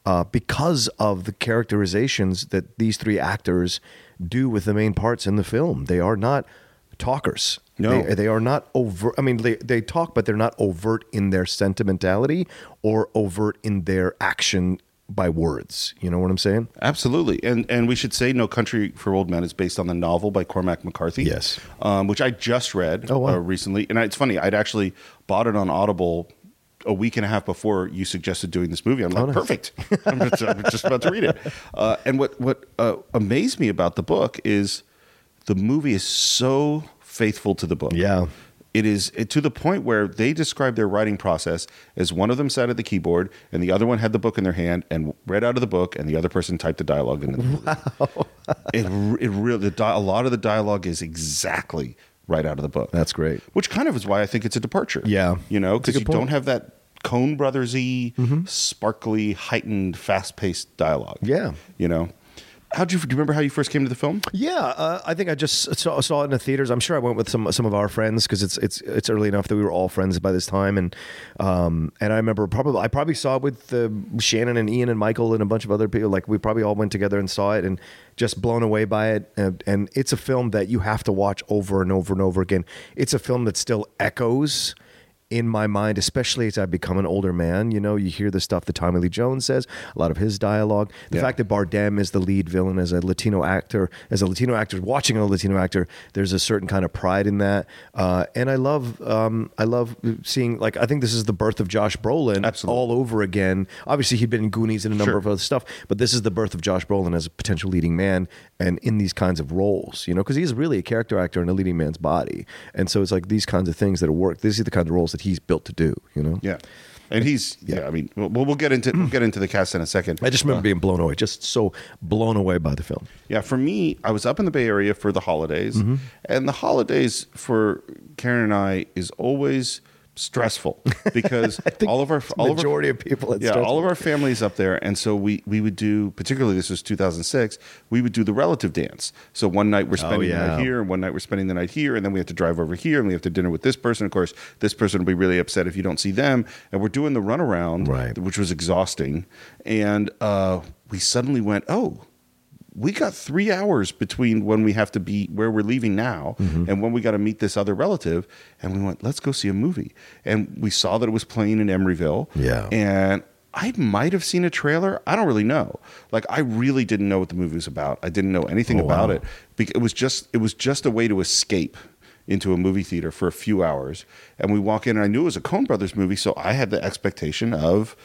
S7: uh, because of the characterizations that these three actors do with the main parts in the film. They are not talkers.
S8: No.
S7: They, they are not overt. I mean, they, they talk, but they're not overt in their sentimentality or overt in their action by words. You know what I'm saying?
S8: Absolutely. And and we should say No Country for Old Men is based on the novel by Cormac McCarthy.
S7: Yes.
S8: Um, which I just read
S7: Oh, wow.
S8: uh, recently. And it's funny, I'd actually bought it on Audible a week and a half before you suggested doing this movie. I'm like,
S7: Oh, nice.
S8: perfect. I'm, just, I'm just about to read it. Uh, and what, what uh, amazed me about the book is the movie is so faithful to the book.
S7: Yeah.
S8: It is it, to the point where they describe their writing process as one of them sat at the keyboard and the other one had the book in their hand and read out of the book, and the other person typed the dialogue in the movie. Wow. It, it really, the di- a lot of the dialogue is exactly right out of the book.
S7: That's great.
S8: Which kind of is why I think it's a departure.
S7: Yeah.
S8: You know,
S7: That's a
S8: because
S7: good
S8: you
S7: point.
S8: don't have that Coen Brothers-y,
S7: Mm-hmm.
S8: sparkly, heightened, fast-paced dialogue.
S7: Yeah.
S8: You know? How'd you, do you remember how you first came to the film?
S7: Yeah, uh, I think I just saw, saw it in the theaters. I'm sure I went with some some of our friends because it's it's it's early enough that we were all friends by this time, and um and I remember probably I probably saw it with uh, Shannon and Ian and Michael and a bunch of other people. Like we probably all went together and saw it, and just blown away by it. And, and it's a film that you have to watch over and over and over again. It's a film that still echoes in my mind, especially as I become an older man. You know, you hear the stuff that Tommy Lee Jones says, a lot of his dialogue. The
S8: Yeah.
S7: fact that Bardem is the lead villain as a Latino actor, as a Latino actor, watching a Latino actor, there's a certain kind of pride in that. Uh, and I love, um, I love seeing, like, I think this is the birth of Josh Brolin
S8: Absolutely.
S7: all over again. Obviously, he'd been in Goonies and a number
S8: Sure.
S7: of other stuff, but this is the birth of Josh Brolin as a potential leading man and in these kinds of roles, you know, because he's really a character actor in a leading man's body. And so it's like these kinds of things that work. These are the kinds of roles that he's built to do. You know,
S8: Yeah. And he's, yeah, I mean, we'll, we'll get into we'll get into the cast in a second.
S7: I just remember being blown away, just so blown away by the film.
S8: Yeah, for me, I was up in the Bay Area for the holidays,
S7: Mm-hmm.
S8: and the holidays for Karen and I is always stressful because
S7: I think
S8: all of our
S7: the
S8: all
S7: majority
S8: of,
S7: of people, it's
S8: yeah,
S7: stressful.
S8: all of our families up there, and so we we would do, particularly this was two thousand six, we would do the relative dance. So one night we're spending the
S7: yeah.
S8: night here, and one night we're spending the night here, and then we have to drive over here, and we have to dinner with this person. Of course, this person will be really upset if you don't see them, and we're doing the runaround,
S7: Right.
S8: which was exhausting, and uh, we suddenly went, oh. We got three hours between when we have to be where we're leaving now
S7: Mm-hmm.
S8: and when we got to meet this other relative. And we went, let's go see a movie. And we saw that it was playing in Emeryville.
S7: Yeah.
S8: And I might have seen a trailer. I don't really know. Like, I really didn't know what the movie was about. I didn't know anything
S7: Oh,
S8: about
S7: wow.
S8: it. Bec- It was just, it was just a way to escape into a movie theater for a few hours. And we walk in, and I knew it was a Coen Brothers movie, so I had the expectation of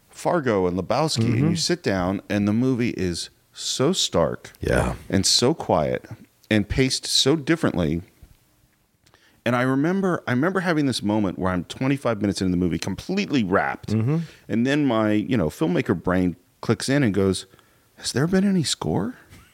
S8: Fargo and Lebowski.
S7: Mm-hmm.
S8: And you sit down, and the movie is so stark
S7: Yeah.
S8: and so quiet and paced so differently. And I remember I remember having this moment where I'm twenty-five minutes into the movie, completely wrapped.
S7: Mm-hmm.
S8: And then my, you know, filmmaker brain clicks in and goes, has there been any score?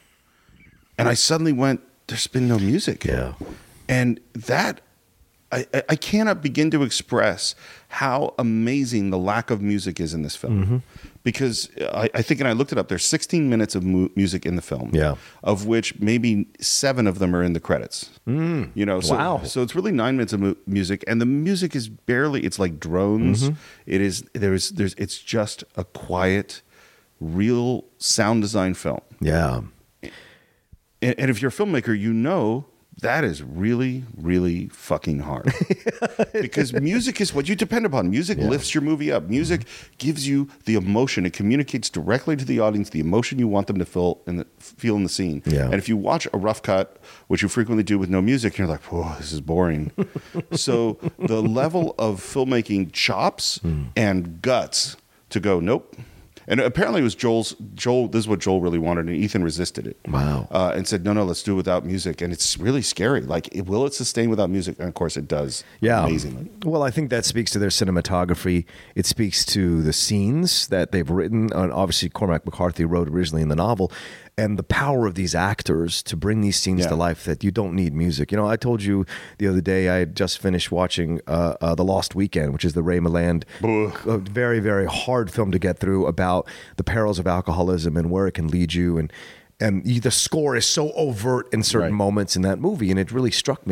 S8: And I suddenly went, there's been no music.
S7: Yeah.
S8: And that, I, I- I cannot begin to express how amazing the lack of music is in this film.
S7: Mm-hmm.
S8: Because I, I think, and I looked it up, there's sixteen minutes of mu- music in the film.
S7: Yeah.
S8: Of which maybe seven of them are in the credits. Mm. You know, so,
S7: Wow.
S8: so it's really nine minutes of mu- music, and the music is barely, it's like drones.
S7: Mm-hmm.
S8: It is, there's, there's, it's just a quiet, real sound design film.
S7: Yeah.
S8: And, and if you're a filmmaker, you know that is really, really fucking hard. Because music is what you depend upon. Music lifts your movie up. Music gives you the emotion. It communicates directly to the audience the emotion you want them to feel in the, feel in the scene.
S7: Yeah.
S8: And if you watch a rough cut, which you frequently do with no music, you're like, whoa, this is boring. So the level of filmmaking chops and guts to go, nope. And apparently it was Joel's, Joel, this is what Joel really wanted, and Ethan resisted it.
S7: Wow.
S8: Uh, and said, no, no, let's do it without music. And it's really scary. Like, it, will it sustain without music? And of course it does.
S7: Yeah.
S8: Amazingly.
S7: Well, I think that speaks to their cinematography. It speaks to the scenes that they've written. And obviously, Cormac McCarthy wrote originally in the novel. And the power of these actors to bring these scenes
S8: Yeah.
S7: to life that you don't need music. You know, I told you the other day I had just finished watching uh, uh, The Lost Weekend, which is the Ray Milland, a very, very hard film to get through about the perils of alcoholism and where it can lead you. And and you, the score is so overt in certain
S8: Right.
S7: moments in that movie. And it really struck me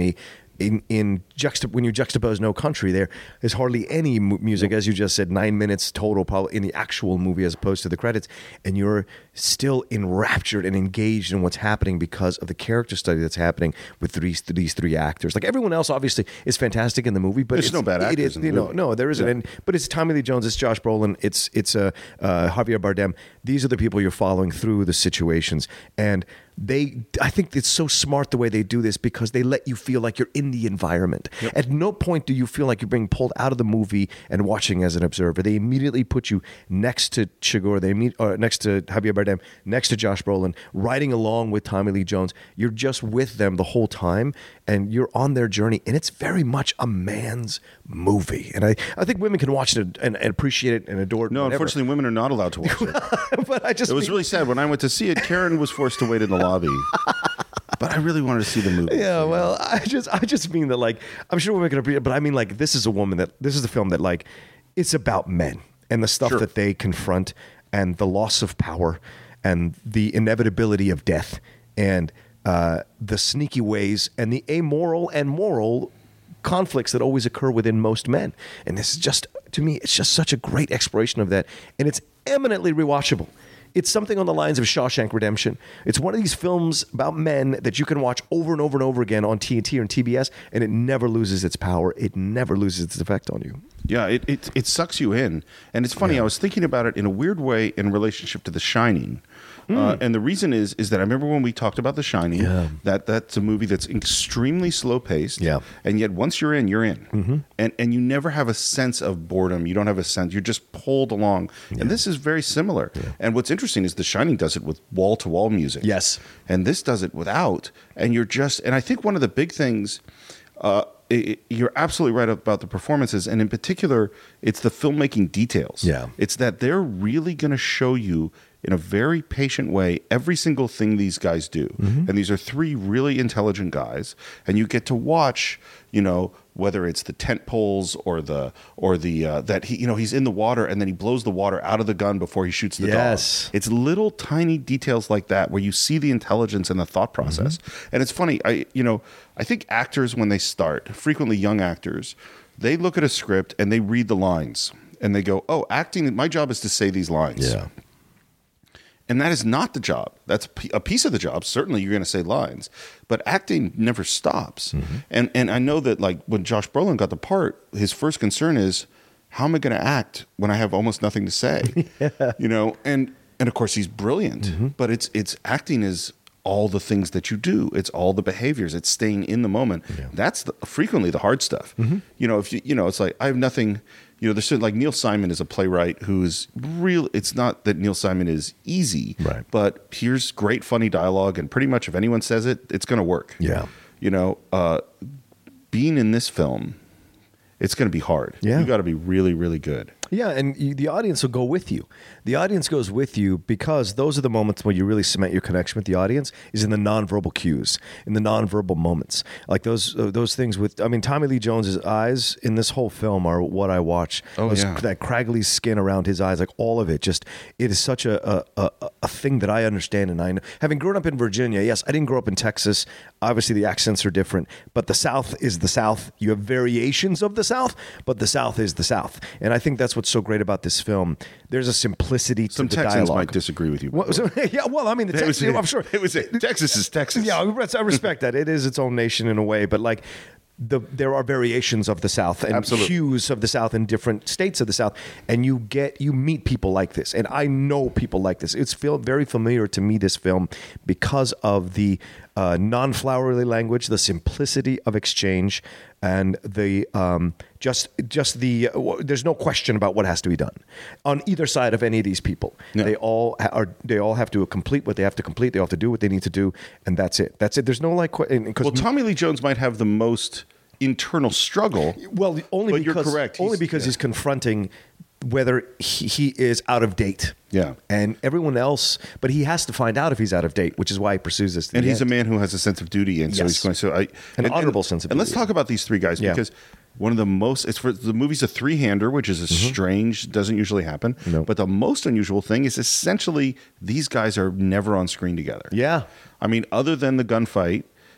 S7: in in juxtap- when you juxtapose No Country, there is hardly any mu- music, as you just said, nine minutes total, probably in the actual movie as opposed to the credits, and you're still enraptured and engaged in what's happening because of the character study that's happening with these these three actors. Like everyone else, obviously, is fantastic in the movie, but
S8: There's
S7: it's,
S8: no bad
S7: it
S8: actors
S7: is,
S8: in the
S7: you know,
S8: movie.
S7: no, there isn't.
S8: Yeah.
S7: And, but it's Tommy Lee Jones, it's Josh Brolin, it's it's uh, uh, Javier Bardem. These are the people you're following through the situations, and they. I think it's so smart the way they do this because they let you feel like you're in the environment. Yep. At no point do you feel like you're being pulled out of the movie and watching as an observer. They immediately put you next to Chigurh, they meet or next to Javier Bardem, next to Josh Brolin, riding along with Tommy Lee Jones. You're just with them the whole time, and you're on their journey, and it's very much a man's movie. And I, I think women can watch it and, and appreciate it and adore it.
S8: No,
S7: whatever.
S8: unfortunately, women are not allowed to watch it.
S7: But I just
S8: It was
S7: mean-
S8: really sad. When I went to see it, Karen was forced to wait in the lobby. But I really wanted to see the movie.
S7: Yeah, well, I just I just mean that, like, I'm sure women can appreciate, but I mean, like, this is a woman that this is a film that, like, it's about men and the stuff
S8: Sure.
S7: that they confront and the loss of power and the inevitability of death and uh, the sneaky ways and the amoral and moral conflicts that always occur within most men. And this is just, to me, it's just such a great exploration of that, and it's eminently rewatchable. It's something on the lines of Shawshank Redemption. It's one of these films about men that you can watch over and over and over again on T N T or T B S, and it never loses its power. It never loses its effect on you.
S8: Yeah, it, it it sucks you in. And it's funny, I was thinking about it in a weird way in relationship to The Shining. Uh, and the reason is is that I remember when we talked about The Shining,
S7: Yeah.
S8: that that's a movie that's extremely slow paced.
S7: Yeah.
S8: And yet once you're in, you're in. Mm-hmm. And and you never have a sense of boredom. You don't have a sense. You're just pulled along. And this is very similar. And what's interesting is The Shining does it with wall to wall music.
S7: Yes.
S8: And this does it without. And you're just, and I think one of the big things, uh, it, it- you're absolutely right about the performances. And in particular, it's the filmmaking details.
S7: Yeah.
S8: It's that they're really going to show you in a very patient way every single thing these guys do.
S7: Mm-hmm.
S8: And these are three really intelligent guys. And you get to watch, you know, whether it's the tent poles or the or the uh, that he you know he's in the water and then he blows the water out of the gun before he shoots the
S7: Yes.
S8: dog. It's little tiny details like that where you see the intelligence and the thought process.
S7: Mm-hmm.
S8: And it's funny, I you know, I think actors when they start, frequently young actors, they look at a script and they read the lines and they go, "Oh, acting, my job is to say these lines." And that is not the job. That's a piece of the job. Certainly, you're going to say lines, but acting never stops.
S7: Mm-hmm.
S8: And and I know that, like, when Josh Brolin got the part, his first concern is, how am I going to act when I have almost nothing to say? yeah. You know, and and of course he's brilliant,
S7: Mm-hmm.
S8: but it's it's acting is all the things that you do. It's all the behaviors. It's staying in the moment. That's the, frequently the hard stuff.
S7: Mm-hmm.
S8: You know, if you you know, it's like I have nothing. You know, there's certain, like Neil Simon is a playwright who's real. It's not that Neil Simon is easy,
S7: Right.
S8: but here's great funny dialogue, and pretty much if anyone says it, it's going to work.
S7: Yeah.
S8: You know, uh, being in this film, it's going to be hard.
S7: Yeah.
S8: You got to be really, really good.
S7: Yeah, and you, the audience will go with you. The audience goes with you because those are the moments when you really cement your connection with the audience is in the nonverbal cues, in the nonverbal moments. Like those uh, those things with, I mean, Tommy Lee Jones's eyes in this whole film are what I watch.
S8: Oh,
S7: Those-
S8: yeah.
S7: That craggly skin around his eyes, like all of it, just, it is such a, a, a, a thing that I understand. And I know, having grown up in Virginia, yes, I didn't grow up in Texas. Obviously, the accents are different, but the South is the South. You have variations of the South, but the South is the South. And I think that's what's so great about this film. There's a simplicity to
S8: Some
S7: the
S8: Texans
S7: dialogue.
S8: might disagree with you.
S7: Well, so, yeah, well, I mean, the
S8: It was-
S7: Texans, I'm sure.
S8: It was Texas is Texas.
S7: Yeah, I respect that. It is its own nation in a way, but like the there are variations of the South and
S8: Absolutely.
S7: hues of the South in different states of the South, and you get you meet people like this, and I know people like this. It's feel very familiar to me, this film, because of the uh, non-flowery language, the simplicity of exchange, and the um, just just the uh, w- there's no question about what has to be done on either side of any of these people.
S8: Yeah.
S7: They all ha- are they all have to complete what they have to complete. They all have to do what they need to do, and that's it. That's it. There's no like because
S8: Well, Tommy Lee Jones might have the most internal struggle.
S7: well only
S8: but you're
S7: because
S8: correct.
S7: only
S8: He's-
S7: because
S8: yeah.
S7: he's confronting whether he, he is out of date.
S8: Yeah.
S7: and everyone else, but he has to find out if he's out of date, which is why he pursues this. to
S8: And
S7: the
S8: he's a
S7: end.
S8: man who has a sense of duty, and so
S7: Yes.
S8: he's going. So I,
S7: An
S8: and,
S7: honorable
S8: and,
S7: sense of
S8: And let's
S7: duty.
S8: talk about these three guys
S7: Yeah.
S8: because one of the most it's for the movie's a three hander, which is a strange, doesn't usually happen.
S7: Mm-hmm. No.
S8: But the most unusual thing is essentially these guys are never on screen together.
S7: Yeah.
S8: I mean, other than the gunfight,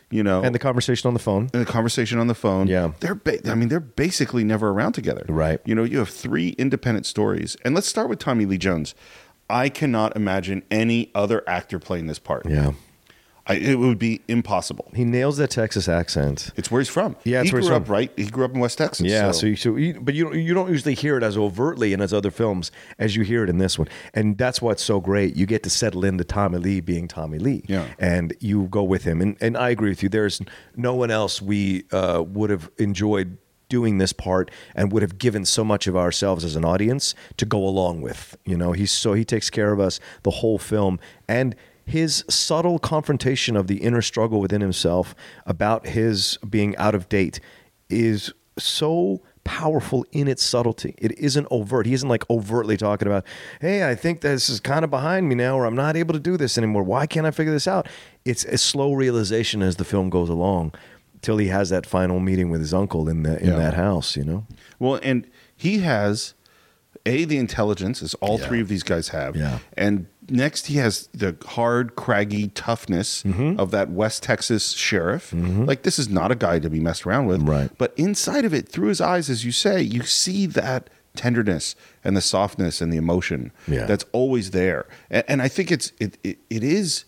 S8: You know,
S7: and the conversation on the phone,
S8: and the conversation on the phone.
S7: Yeah,
S8: they're. Ba- I mean, they're basically never around together.
S7: Right.
S8: You know, you have three independent stories, and let's start with Tommy Lee Jones. I cannot imagine any other actor playing this part.
S7: Yeah.
S8: I, it would be impossible.
S7: He nails that Texas accent.
S8: It's where he's from.
S7: Yeah, it's
S8: he
S7: where
S8: grew
S7: he's
S8: up
S7: from.
S8: right. He grew up in West Texas.
S7: Yeah,
S8: so,
S7: so, you, so you, but you don't, you don't usually hear it as overtly in his other films as you hear it in this one, and that's what's so great. You get to settle into Tommy Lee being Tommy Lee,
S8: Yeah.
S7: and you go with him. And and I agree with you. There's no one else we uh, would have enjoyed doing this part and would have given so much of ourselves as an audience to go along with. You know, he's so he takes care of us the whole film, and his subtle confrontation of the inner struggle within himself about his being out of date is so powerful in its subtlety. It isn't overt. He isn't like overtly talking about, hey, I think this is kind of behind me now, or I'm not able to do this anymore. Why can't I figure this out? It's a slow realization as the film goes along till he has that final meeting with his uncle in the in
S8: Yeah.
S7: that house, you know?
S8: Well, and he has A, the intelligence, as all three of these guys have.
S7: Yeah.
S8: And next, he has the hard, craggy toughness
S7: Mm-hmm.
S8: of that West Texas sheriff. Like, this is not a guy to be messed around with.
S7: Right.
S8: But inside of it, through his eyes, as you say, you see that tenderness and the softness and the emotion
S7: Yeah.
S8: that's always there. And, and I think it's it, it it is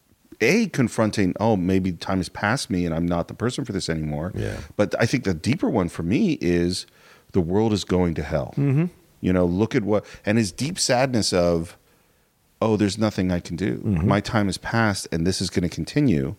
S8: a confronting. Oh, maybe time has passed me, and I'm not the person for this anymore.
S7: Yeah.
S8: But I think the deeper one for me is the world is going to hell. Mm-hmm. You know, look at what and his deep sadness of, oh, there's nothing I can do.
S7: Mm-hmm.
S8: My time has passed, and this is going to continue.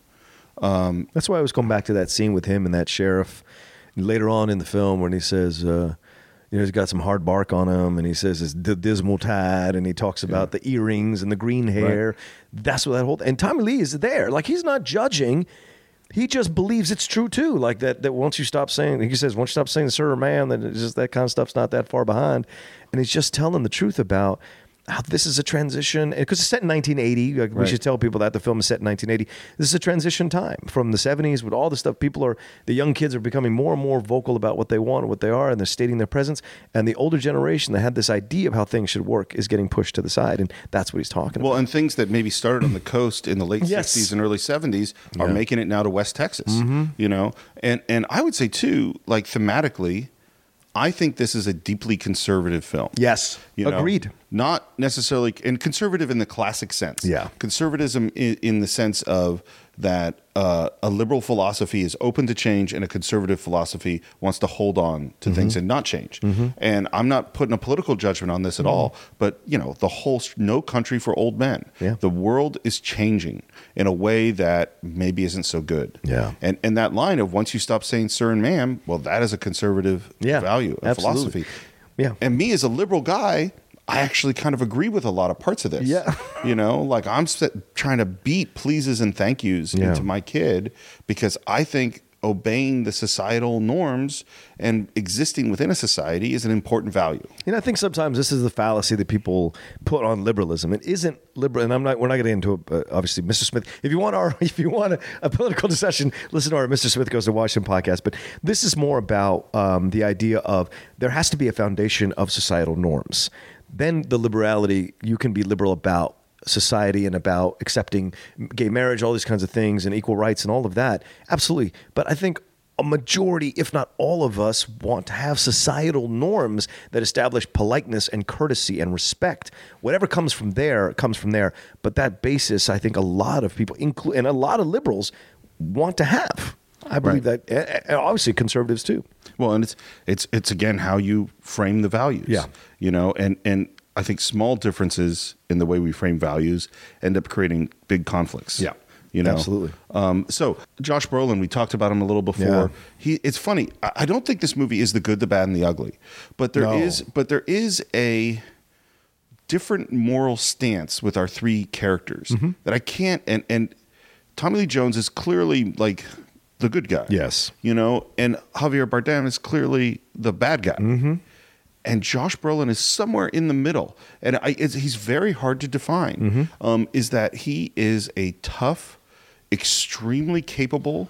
S7: That's why I was going back to that scene with him and that sheriff later on in the film when he says, uh, you know, he's got some hard bark on him, and he says it's the dismal tide, and he talks about the earrings and the green hair. That's what that whole and Tommy Lee is there, like he's not judging. He just believes it's true too. Like that, that once you stop saying, he says, once you stop saying sir or man, then it's just that kind of stuff's not that far behind. And he's just telling the truth about how this is a transition, because it's set in nineteen eighty. Like, we
S8: Right.
S7: should tell people that the film is set in nineteen eighty. This is a transition time from the seventies with all the stuff. People are, the young kids are becoming more and more vocal about what they want and what they are, and they're stating their presence. And the older generation that had this idea of how things should work is getting pushed to the side. And that's what he's talking
S8: Well,
S7: about.
S8: and things that maybe started on the coast in the late
S7: Yes.
S8: sixties and early seventies are
S7: Yeah.
S8: making it now to West Texas.
S7: Mm-hmm.
S8: You know, and and I would say too, like thematically, I think this is a deeply conservative film.
S7: Yes.
S8: You know,
S7: Agreed.
S8: Not necessarily, and conservative in the classic sense.
S7: Yeah.
S8: Conservatism in, in the sense of that uh, a liberal philosophy is open to change, and a conservative philosophy wants to hold on to
S7: Mm-hmm.
S8: things and not change. And I'm not putting a political judgment on this at all, but you know, the whole s- No Country for Old Men.
S7: Yeah.
S8: The world is changing in a way that maybe isn't so good.
S7: Yeah.
S8: And and that line of once you stop saying sir and ma'am, well, that is a conservative
S7: Yeah,
S8: value, a
S7: absolutely.
S8: philosophy.
S7: Yeah.
S8: And me as a liberal guy, I actually kind of agree with a lot of parts of this.
S7: Yeah.
S8: You know, like I'm sit- trying to beat pleases and thank yous
S7: Yeah.
S8: into my kid because I think obeying the societal norms and existing within a society is an important value.
S7: You know, I think sometimes this is the fallacy that people put on liberalism. It isn't liberal, and I'm not. We're not getting into it. Uh, obviously, Mister Smith. If you want our, if you want a, a political discussion, listen to our Mister Smith Goes to Washington podcast. But this is more about um, the idea of there has to be a foundation of societal norms. Then the liberality, you can be liberal about society and about accepting gay marriage, all these kinds of things, and equal rights and all of that. Absolutely. But I think a majority, if not all of us, want to have societal norms that establish politeness and courtesy and respect. Whatever comes from there, comes from there. But that basis, I think a lot of people, include and a lot of liberals, want to have. I believe that, and obviously conservatives too.
S8: Well, and it's it's it's again how you frame the values.
S7: Yeah.
S8: You know, and and I think small differences in the way we frame values end up creating big conflicts.
S7: Yeah.
S8: You know,
S7: Absolutely.
S8: Um, so Josh Brolin, we talked about him a little before.
S7: Yeah.
S8: He, it's funny. I, I don't think this movie is the good, the bad, and the ugly, but there is,
S7: No.
S8: but there is a different moral stance with our three characters
S7: Mm-hmm.
S8: that I can't. And and Tommy Lee Jones is clearly like the good guy.
S7: Yes.
S8: You know, and Javier Bardem is clearly the bad guy.
S7: Mm-hmm.
S8: And Josh Brolin is somewhere in the middle. And I, it's, he's very hard to define.
S7: Mm-hmm.
S8: Um, is that he is a tough, extremely capable,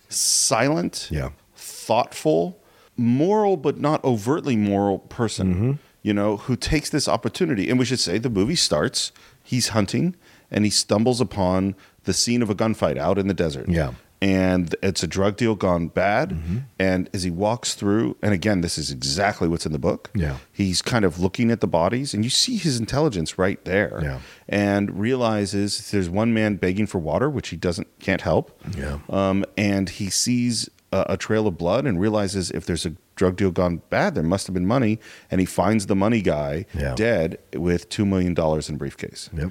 S8: silent,
S7: Yeah.
S8: thoughtful, moral, but not overtly moral person,
S7: Mm-hmm.
S8: you know, who takes this opportunity. And we should say the movie starts, he's hunting, and he stumbles upon the scene of a gunfight out in the desert.
S7: Yeah.
S8: and it's a drug deal gone bad. Mm-hmm. And as he walks through, and again, this is exactly what's in the book.
S3: Yeah.
S8: He's kind of looking at the bodies, and you see his intelligence right there.
S3: Yeah.
S8: And realizes there's one man begging for water, which he doesn't can't help.
S3: Yeah.
S8: Um, and he sees a, a trail of blood and realizes if there's a drug deal gone bad, there must have been money. And he finds the money guy
S3: yeah.
S8: dead with two million dollars in a briefcase.
S3: Yep.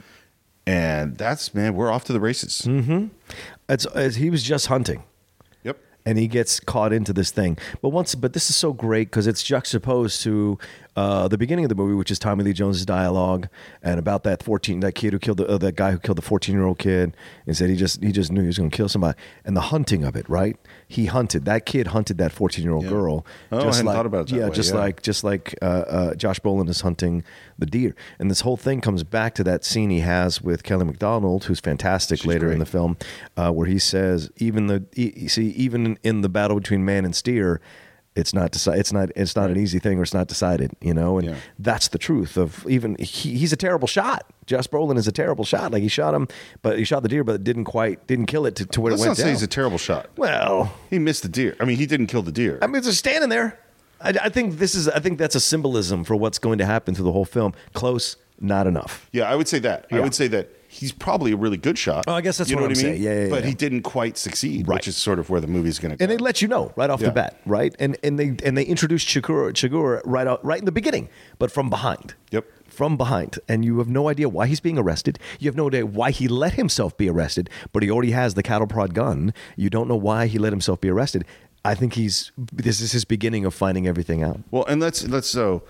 S8: And that's, man, we're off to the races.
S3: Mm-hmm. It's, it's, he was just hunting.
S8: Yep.
S3: And he gets caught into this thing. But once, but this is so great because it's juxtaposed to uh, the beginning of the movie, which is Tommy Lee Jones's dialogue and about that fourteen, that kid who killed the, uh, that guy who killed the fourteen year old kid and said he just, he just knew he was going to kill somebody. And the hunting of it, right? He hunted, that kid hunted that fourteen year old
S8: Yeah.
S3: girl.
S8: Oh, I
S3: just
S8: hadn't
S3: like,
S8: thought about it that
S3: yeah,
S8: way,
S3: just
S8: yeah.
S3: like, just like uh, uh, Josh Brolin is hunting the deer. And this whole thing comes back to that scene he has with Kelly MacDonald, who's fantastic
S8: She's
S3: later
S8: great.
S3: in the film, uh, where he says, even the, you see, even in the battle between man and steer, it's not deci- it's not it's not an easy thing, or it's not decided, you know, and
S8: Yeah.
S3: that's the truth of even he, he's a terrible shot. Josh Brolin is a terrible shot. Like he shot him, but he shot the deer, but it didn't quite didn't kill it to, to where
S8: Let's
S3: it
S8: not
S3: went
S8: say
S3: down.
S8: he's a terrible shot.
S3: Well,
S8: He missed the deer. I mean, he didn't kill the deer.
S3: I mean, it's just standing there. I, I think this is I think that's a symbolism for what's going to happen through the whole film. Close, not enough.
S8: Yeah, I would say that. I
S3: Yeah.
S8: would say that he's probably a really good shot.
S3: Oh, I guess that's
S8: you know
S3: what
S8: what
S3: I'm
S8: I mean.
S3: saying. Yeah, yeah,
S8: But
S3: yeah.
S8: he didn't quite succeed,
S3: Right.
S8: which is sort of where the movie's going to go.
S3: And they let you know right off
S8: Yeah.
S3: the bat, right? And and they and they introduced Chigurh, Chigurh right out right in the beginning, but from behind.
S8: Yep.
S3: From behind, and you have no idea why he's being arrested. You have no idea why he let himself be arrested, but he already has the cattle prod gun. You don't know why he let himself be arrested. I think he's this is his beginning of finding everything out.
S8: Well, and let's let's so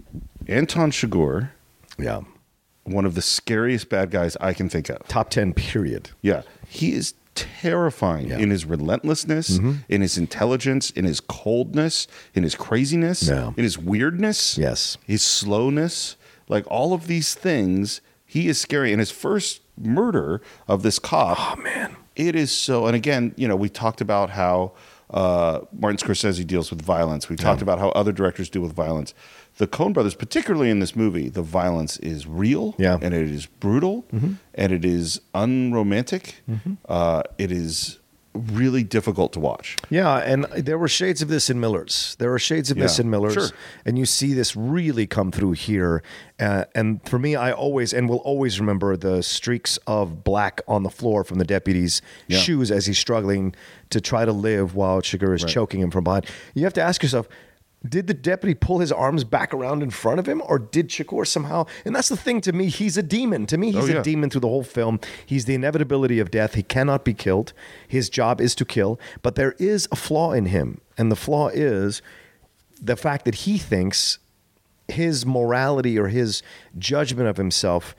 S8: Anton Chigurh,
S3: Yeah,
S8: one of the scariest bad guys I can think of.
S3: top ten period.
S8: Yeah, he is terrifying
S3: Yeah.
S8: in his relentlessness,
S3: Mm-hmm.
S8: in his intelligence, in his coldness, in his craziness,
S3: Yeah.
S8: in his weirdness,
S3: Yes.
S8: his slowness, like all of these things. He is scary. And his first murder of this cop,
S3: Oh man,
S8: it is so. And again, you know, we talked about how uh, Martin Scorsese deals with violence. We talked about how other directors deal with violence. The Coen brothers, particularly in this movie, the violence is real,
S3: Yeah.
S8: and it is brutal, and it is unromantic. Uh, it is really difficult to watch.
S3: yeah, and there were shades of this in Miller's. There are shades of this
S8: Yeah,
S3: in Miller's,
S8: sure.
S3: and you see this really come through here. Uh, and for me, I always and will always remember the streaks of black on the floor from the deputy's
S8: Yeah.
S3: shoes as he's struggling to try to live while Chigurh is
S8: Right.
S3: choking him from behind. You have to ask yourself, did the deputy pull his arms back around in front of him, or did Chigurh somehow? And that's the thing to me. He's a demon. To me, he's
S8: Oh, yeah.
S3: a demon through the whole film. He's the inevitability of death. He cannot be killed. His job is to kill. But there is a flaw in him. And the flaw is the fact that he thinks his morality or his judgment of himself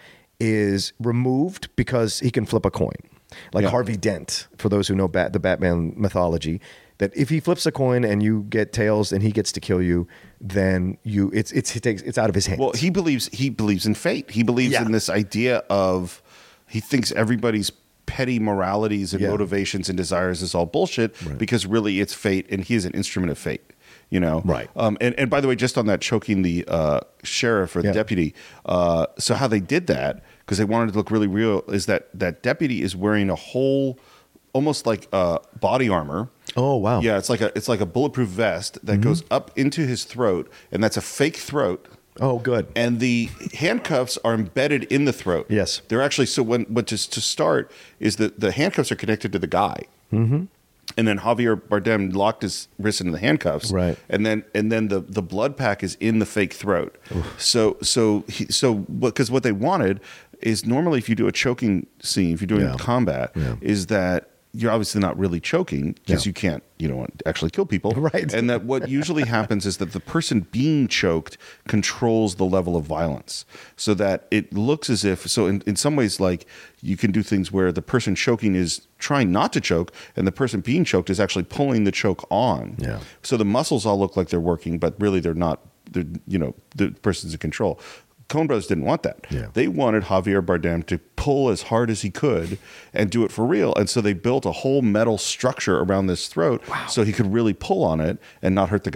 S3: is removed because he can flip a coin. Like
S8: Yeah.
S3: Harvey Dent, for those who know Bat- the Batman mythology, that if he flips a coin and you get tails and he gets to kill you, then you it's it's it takes it's out of his hands.
S8: Well, he believes he believes in fate. He believes
S3: Yeah.
S8: in this idea of he thinks everybody's petty moralities and
S3: Yeah.
S8: motivations and desires is all bullshit because really it's fate, and he is an instrument of fate. You know,
S3: Right.
S8: Um, and and by the way, just on that choking the uh, sheriff or the
S3: Yeah.
S8: deputy. Uh, so how they did that because they wanted it to look really real is that that deputy is wearing a whole, almost like uh, body armor.
S3: Oh, wow.
S8: Yeah, it's like a it's like a bulletproof vest that goes up into his throat, and that's a fake throat.
S3: oh, good.
S8: And the handcuffs are embedded in the throat.
S3: Yes.
S8: They're actually, so when, what just to start is that the handcuffs are connected to the guy. Mm-hmm. And then Javier Bardem locked his wrist into the handcuffs.
S3: Right.
S8: And then, and then the, the blood pack is in the fake throat. So, so, he, so, because what they wanted is normally if you do a choking scene, if you're doing
S3: Yeah.
S8: combat,
S3: Yeah.
S8: is that you're obviously not really choking because
S3: Yeah.
S8: you can't, you don't want to actually kill people.
S3: Right.
S8: And that what usually happens is that the person being choked controls the level of violence so that it looks as if, so in, in some ways, like you can do things where the person choking is trying not to choke and the person being choked is actually pulling the choke on.
S3: Yeah.
S8: So the muscles all look like they're working, but really they're not, they're, you know, the person's in control. Coen Brothers didn't want that.
S3: Yeah.
S8: They wanted Javier Bardem to pull as hard as he could and do it for real. And so they built a whole metal structure around this throat so he could really pull on it and not hurt the guy.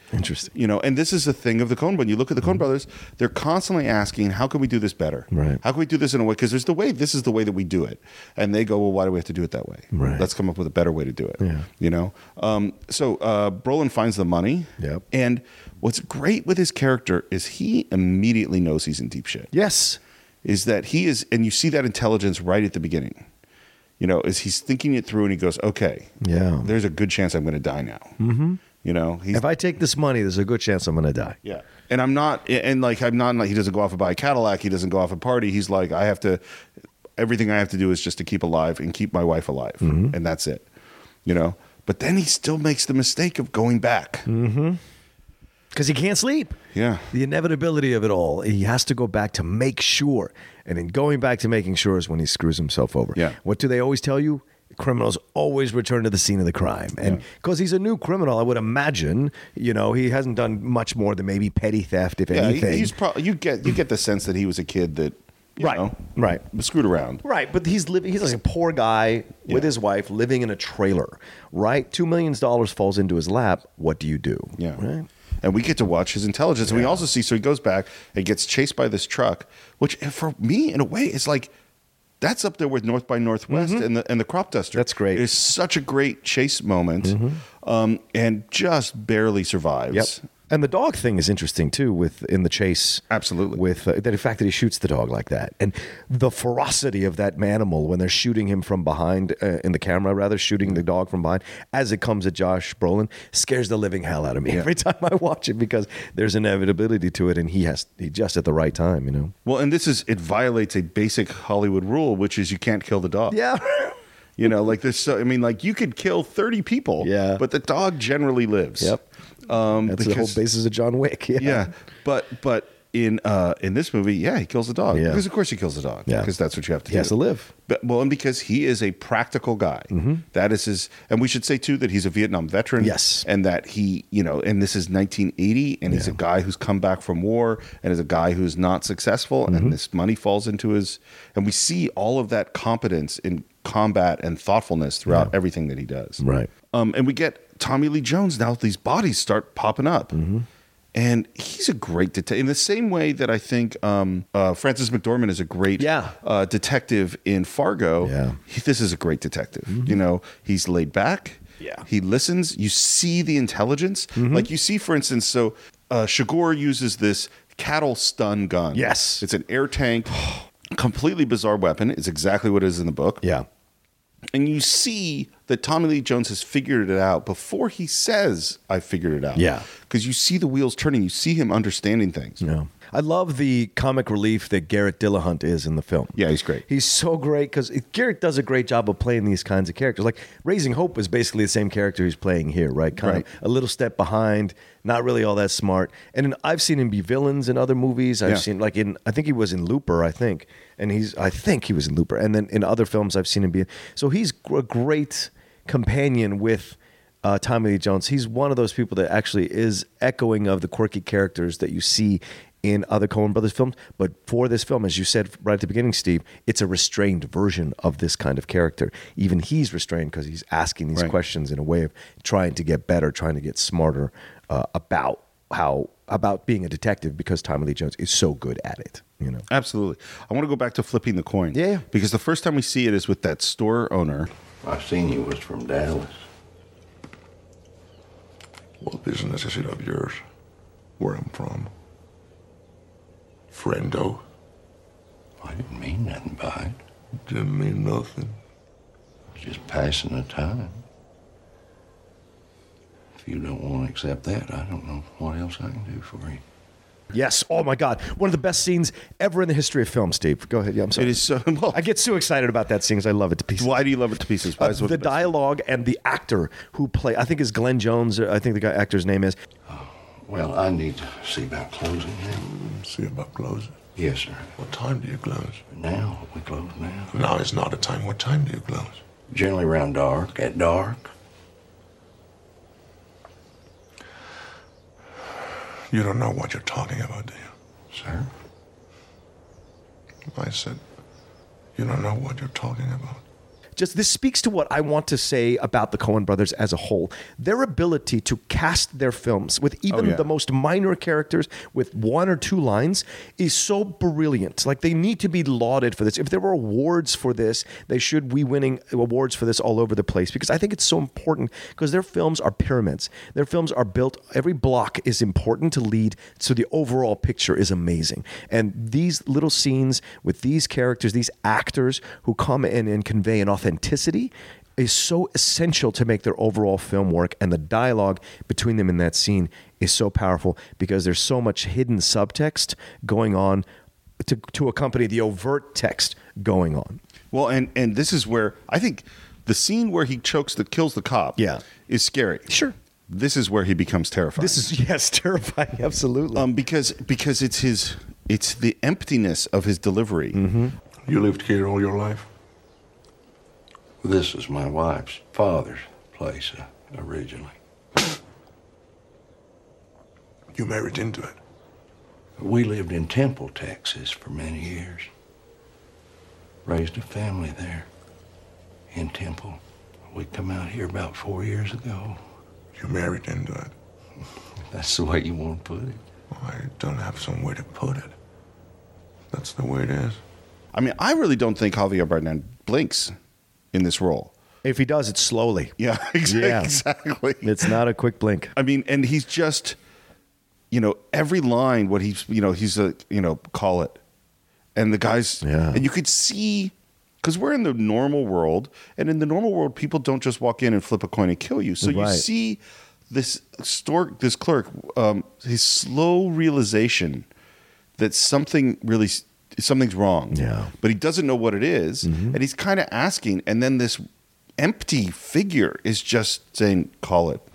S7: Interesting.
S8: You know, and this is the thing of the Coen brothers. You look at the Coen brothers, they're constantly asking, how can we do this better?
S7: Right.
S8: How can we do this in a way? Because there's the way, this is the way that we do it. And they go, well, why do we have to do it that way?
S7: Right.
S8: Let's come up with a better way to do it.
S7: Yeah.
S8: You know? Um, so uh, Brolin finds the money.
S7: Yep.
S8: And what's great with his character is he immediately knows he's in deep shit.
S7: Yes.
S8: Is that he is, and you see that intelligence right at the beginning. You know, is he's thinking it through and he goes, okay,
S7: Yeah.
S8: there's a good chance I'm going to die now. Mm-hmm. You know, he's,
S7: If I take this money, there's a good chance I'm going to die.
S8: yeah. And I'm not, and like, I'm not like, he doesn't go off and buy a Cadillac. He doesn't go off and party. He's like, I have to, everything I have to do is just to keep alive and keep my wife alive.
S7: Mm-hmm.
S8: And that's it, you know? But then he still makes the mistake of going back.
S7: Mm-hmm. Because he can't sleep.
S8: Yeah.
S7: The inevitability of it all. He has to go back to make sure. And in going back to making sure is when he screws himself over.
S8: Yeah.
S7: What do they always tell you? Criminals always return to the scene of the crime. And because he's a new criminal, I would imagine, you know, he hasn't done much more than maybe petty theft, if
S8: Yeah.
S7: anything.
S8: He, he's probably, you get, you get the sense that he was a kid that, you
S7: Right.
S8: know,
S7: Right.
S8: screwed around.
S7: Right, but he's living. He's like a poor guy with
S8: Yeah.
S7: his wife living in a trailer. Right, two million dollars falls into his lap. What do you do?
S8: Yeah.
S7: Right.
S8: And we get to watch his intelligence. And we also see, so he goes back and gets chased by this truck, which for me, in a way, is like, that's up there with North by Northwest and the and the crop duster.
S7: That's great.
S8: It's such a great chase moment, um, and just barely survives.
S7: Yep. And the dog thing is interesting too, with in the chase.
S8: Absolutely.
S7: With uh, the fact that he shoots the dog like that, and the ferocity of that animal when they're shooting him from behind uh, in the camera, rather shooting the dog from behind as it comes at Josh Brolin, scares the living hell out of me
S8: Yeah.
S7: every time I watch it because there's inevitability to it, and he has he just at the right time, you know.
S8: Well, and this is it violates a basic Hollywood rule, which is you can't kill the dog.
S7: Yeah.
S8: You know, like there's so I mean, like you could kill thirty people,
S7: Yeah.
S8: but the dog generally lives.
S7: Yep.
S8: Um,
S7: That's the whole
S8: because-
S7: basis of John Wick. Yeah.
S8: Yeah, but but in uh, in this movie, yeah, he kills the dog
S7: Yeah.
S8: because of course he kills the dog
S7: Yeah.
S8: because that's what you have to
S7: He
S8: do.
S7: has to live.
S8: But, well, and because he is a practical guy. That is his, and we should say too that he's a Vietnam veteran.
S7: Yes.
S8: and that he, you know, and this is nineteen eighty, and he's a guy who's come back from war, and is a guy who's not successful, and this money falls into his, and we see all of that competence in combat and thoughtfulness throughout everything that he does.
S7: Right.
S8: Um, and we get Tommy Lee Jones now. These bodies start popping up. And he's a great detective in the same way that I think um, uh, Francis McDormand is a great
S7: Yeah.
S8: uh, detective in Fargo.
S7: Yeah.
S8: He, this is a great detective. You know, he's laid back.
S7: Yeah.
S8: He listens. You see the intelligence. Like you see, for instance, so uh, Shagor uses this cattle stun gun.
S7: Yes.
S8: It's an air tank, completely bizarre weapon. It's exactly what it is in the book.
S7: Yeah.
S8: And you see that Tommy Lee Jones has figured it out before he says, I figured it out.
S7: Yeah.
S8: Because you see the wheels turning. You see him understanding things.
S7: Yeah. I love the comic relief that Garrett Dillahunt is in the film.
S8: Yeah, he's great.
S7: He's so great because Garrett does a great job of playing these kinds of characters. Like Raising Hope is basically the same character he's playing here, right? Kind
S8: Right.
S7: of a little step behind, not really all that smart. And in, I've seen him be villains in other movies. I've
S8: Yeah.
S7: seen like in I think he was in Looper, I think, and he's I think he was in Looper. And then in other films I've seen him be. So he's a great companion with uh, Tommy Lee Jones. He's one of those people that actually is echoing of the quirky characters that you see in other Coen Brothers films. But for this film, as you said right at the beginning, Steve, it's a restrained version of this kind of character. Even he's restrained because he's asking these
S8: Right.
S7: questions in a way of trying to get better, trying to get smarter uh, about how about being a detective because Tommy Lee Jones is so good at it. You know,
S8: Absolutely. I want to go back to flipping the coin.
S7: Yeah.
S8: Because the first time we see it is with that store owner.
S6: I seen you was from Dallas.
S5: What business is it of yours? Where I'm from? Friendo?
S6: I didn't mean nothing by it.
S5: Didn't mean nothing.
S6: Just passing the time. If you don't want to accept that, I don't know what else I can do for you.
S7: yes. Oh my God, one of the best scenes ever in the history of film. Steve, go ahead. Yeah, I'm sorry.
S8: It is so. Well,
S7: I get so excited about that scene because I love it to pieces.
S8: why do you love it to pieces? Why
S7: Uh,
S8: is it one
S7: the
S8: of best?
S7: dialogue and the actor who play, I think is Glenn Jones. I think the guy, actor's name is.
S6: Well, I need to see about closing now.
S5: See about closing.
S6: Yes, sir.
S5: What time do you close?
S6: Now, we close now.
S5: Now is not a time. What time do you close?
S6: Generally around dark, at dark.
S5: You don't know what you're talking about, do you?
S6: Sir?
S5: I said, you don't know what you're talking about.
S7: just this speaks to what I want to say about the Coen brothers as a whole. Their ability to cast their films with even
S8: Oh, yeah.
S7: the most minor characters with one or two lines is so brilliant. Like, they need to be lauded for this. If there were awards for this, they should be winning awards for this all over the place, because I think it's so important, because their films are pyramids. Their films are built, every block is important to lead, so the overall picture is amazing. And these little scenes with these characters, these actors who come in and convey an authenticity is so essential to make their overall film work. And the dialogue between them in that scene is so powerful, because there's so much hidden subtext going on to, to accompany the overt text going on.
S8: Well, and and this is where I think the scene where he chokes the kills the cop
S7: Yeah.
S8: is scary.
S7: Sure.
S8: This is where he becomes terrifying.
S7: This is, yes, terrifying. Absolutely.
S8: um because because it's his it's the emptiness of his delivery.
S7: Mm-hmm.
S5: You lived here all your life?
S6: This is my wife's father's place uh, originally.
S5: You married into it?
S6: We lived in Temple, Texas for many years. Raised a family there in Temple. We come out here about four years ago.
S5: You married into it?
S6: That's the way you want to put it.
S5: Well, I don't have some way to put it. That's the way it is.
S8: I mean, I really don't think Javier Bardem blinks in this role.
S7: If he does, it's slowly.
S8: Yeah, exactly.
S7: Yeah.
S8: exactly.
S7: It's not a quick blink.
S8: I mean, and he's just, you know, every line, what he's, you know, he's a, you know, call it. And the guys,
S7: Yeah.
S8: and you could see, because we're in the normal world, and in the normal world, people don't just walk in and flip a coin and kill you. So you
S7: Right.
S8: see this store, this clerk, um, his slow realization that something really, something's wrong.
S7: Yeah.
S8: But he doesn't know what it is,
S7: Mm-hmm.
S8: and he's kind of asking, and then this empty figure is just saying, call it.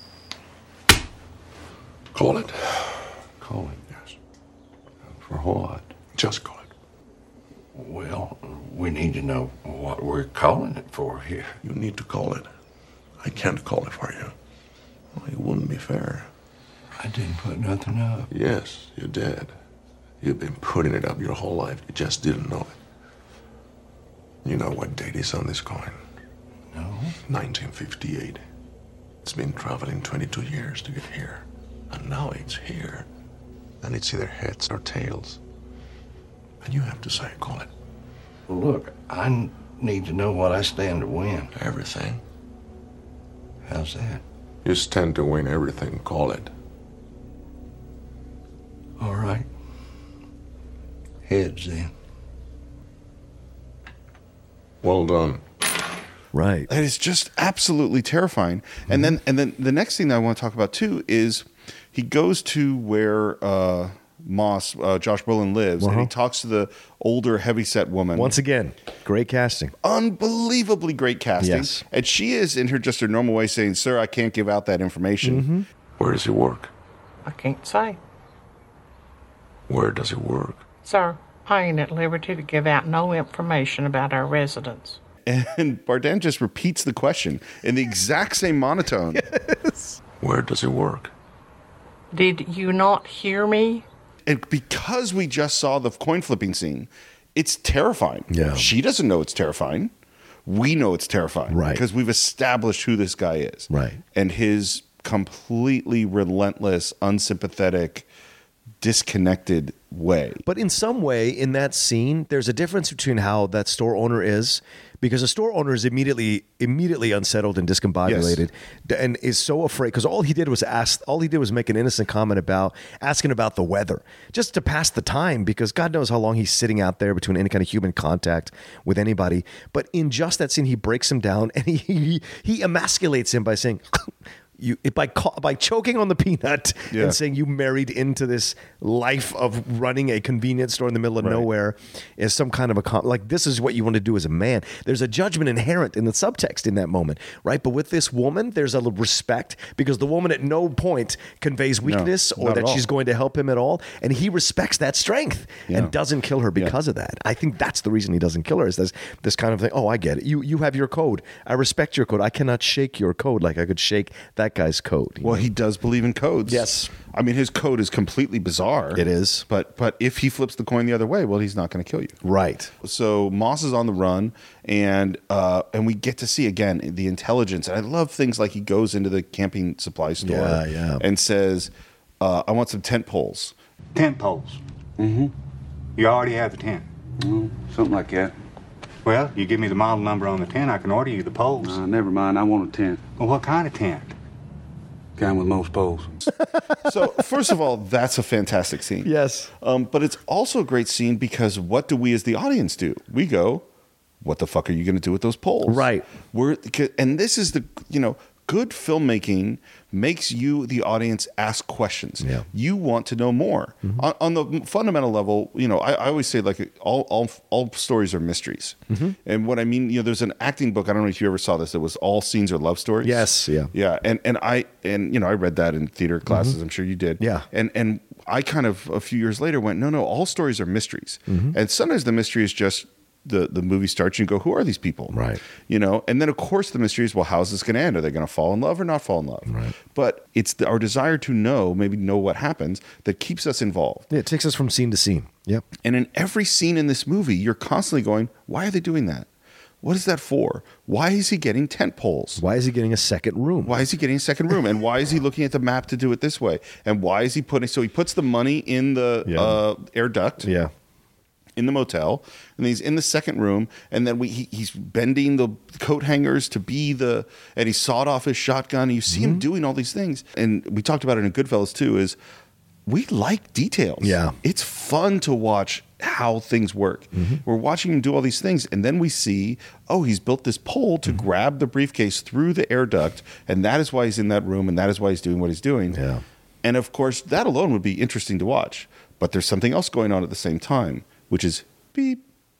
S5: Call it.
S6: Call it.
S5: Yes.
S6: For what?
S5: Just call it.
S6: Well, we need to know what we're calling it for here.
S5: You need to call it. I can't call it for you. Well, it wouldn't be fair.
S6: I didn't put nothing up.
S5: Yes, you did. You've been putting it up your whole life. You just didn't know it. You know what date is on this coin?
S6: No.
S5: nineteen fifty-eight. It's been traveling twenty-two years to get here. And now it's here. And it's either heads or tails. And you have to say, call it.
S6: Well, look, I n- need to know what I stand to win.
S5: Everything.
S6: How's that?
S5: You stand to win everything, call it.
S6: All right. Heads, then.
S5: Well done.
S7: Right.
S8: And it's just absolutely terrifying. And then and then the next thing that I want to talk about too is he goes to where uh, Moss, uh, Josh Brolin lives, and he
S7: Uh-huh.
S8: talks to the older heavyset woman.
S7: Once again, great casting.
S8: Unbelievably great casting.
S7: Yes.
S8: And she is in her just her normal way saying, "Sir, I can't give out that information."
S7: Mm-hmm.
S5: Where does he work?
S9: I can't say.
S5: Where does he work?
S9: Sir, I ain't at liberty to give out no information about our residents.
S8: And Bardem just repeats the question in the exact same monotone.
S5: Where does he work?
S9: Did you not hear me?
S8: And because we just saw the coin flipping scene, it's terrifying.
S7: Yeah.
S8: She doesn't know it's terrifying. We know it's terrifying.
S7: Right.
S8: Because we've established who this guy is.
S7: Right.
S8: And his completely relentless, unsympathetic, disconnected way.
S7: But in some way, in that scene, there's a difference between how that store owner is, because a store owner is immediately immediately unsettled and discombobulated, and is so afraid. Because all he did was ask, all he did was make an innocent comment about asking about the weather, just to pass the time. Because God knows how long he's sitting out there between any kind of human contact with anybody. But in just that scene, he breaks him down and he he, he emasculates him by saying. You by by choking on the peanut
S8: Yeah.
S7: and saying you married into this life of running a convenience store in the middle of
S8: Right.
S7: nowhere is some kind of a com- like this is what you want to do as a man. There's a judgment inherent in the subtext in that moment, right? But with this woman, there's a little respect because the woman at no point conveys weakness or
S8: not
S7: that
S8: at all.
S7: she's going to help him at all, and he respects that strength
S8: Yeah.
S7: and doesn't kill her because of that. I think that's the reason he doesn't kill her. Is this this kind of thing? Oh, I get it. You you have your code. I respect your code. I cannot shake your code like I could shake that that guy's code.
S8: Well,
S7: know?
S8: he does believe in codes.
S7: Yes.
S8: I mean, his code is completely bizarre.
S7: It is.
S8: But but if he flips the coin the other way, well, he's not going to kill you.
S7: Right.
S8: So Moss is on the run, and uh, and we get to see again the intelligence. And I love things like he goes into the camping supply store
S7: Yeah, yeah.
S8: and says, uh, "I want some tent poles."
S10: Tent poles.
S11: Mm-hmm.
S10: You already have the tent.
S11: Mm, something like that.
S10: Well, you give me the model number on the tent, I can order you the poles.
S11: Uh, never mind. I want a tent.
S10: Well, what kind of tent?
S11: Kind with most poles.
S8: So first of all, that's a fantastic scene.
S7: Yes.
S8: Um, but it's also a great scene because what do we as the audience do? We go, what the fuck are you going to do with those poles?
S7: Right.
S8: We're, and this is the, you know, good filmmaking makes you, the audience, ask questions.
S7: Yeah.
S8: You want to know more.
S7: Mm-hmm.
S8: On, on the fundamental level, you know, I, I always say like all, all, all stories are mysteries.
S7: Mm-hmm.
S8: And what I mean, you know, there's an acting book, I don't know if you ever saw this, it was All Scenes Are Love Stories.
S7: Yes, yeah.
S8: Yeah, and, and I, and you know, I read that in theater classes, I'm sure you did.
S7: Yeah.
S8: And, and I kind of, a few years later went, no, no, all stories are mysteries.
S7: Mm-hmm.
S8: And sometimes the mystery is just, the the movie starts and you go, who are these people?
S7: Right.
S8: You know, and then of course the mystery is, well, how's this going to end? Are they going to fall in love or not fall in love?
S7: Right.
S8: But it's the, our desire to know, maybe know what happens, that keeps us involved.
S7: Yeah, it takes us from scene to scene. Yep.
S8: And in every scene in this movie, you're constantly going, why are they doing that? What is that for? Why is he getting tent poles?
S7: Why is he getting a second room?
S8: Why is he getting a second room? And why is he looking at the map to do it this way? And why is he putting, so he puts the money in the
S7: Yeah.
S8: uh, air duct.
S7: Yeah.
S8: In the motel, and he's in the second room, and then we he, he's bending the coat hangers to be the, and he sawed off his shotgun. And you see
S7: Mm-hmm.
S8: him doing all these things, and we talked about it in Goodfellas too. Is we like details.
S7: Yeah.
S8: It's fun to watch how things work.
S7: Mm-hmm.
S8: We're watching him do all these things, and then we see, oh, he's built this pole to
S7: Mm-hmm.
S8: grab the briefcase through the air duct, and that is why he's in that room, and that is why he's doing what he's doing.
S7: Yeah.
S8: And of course, that alone would be interesting to watch. But there's something else going on at the same time, which is beep,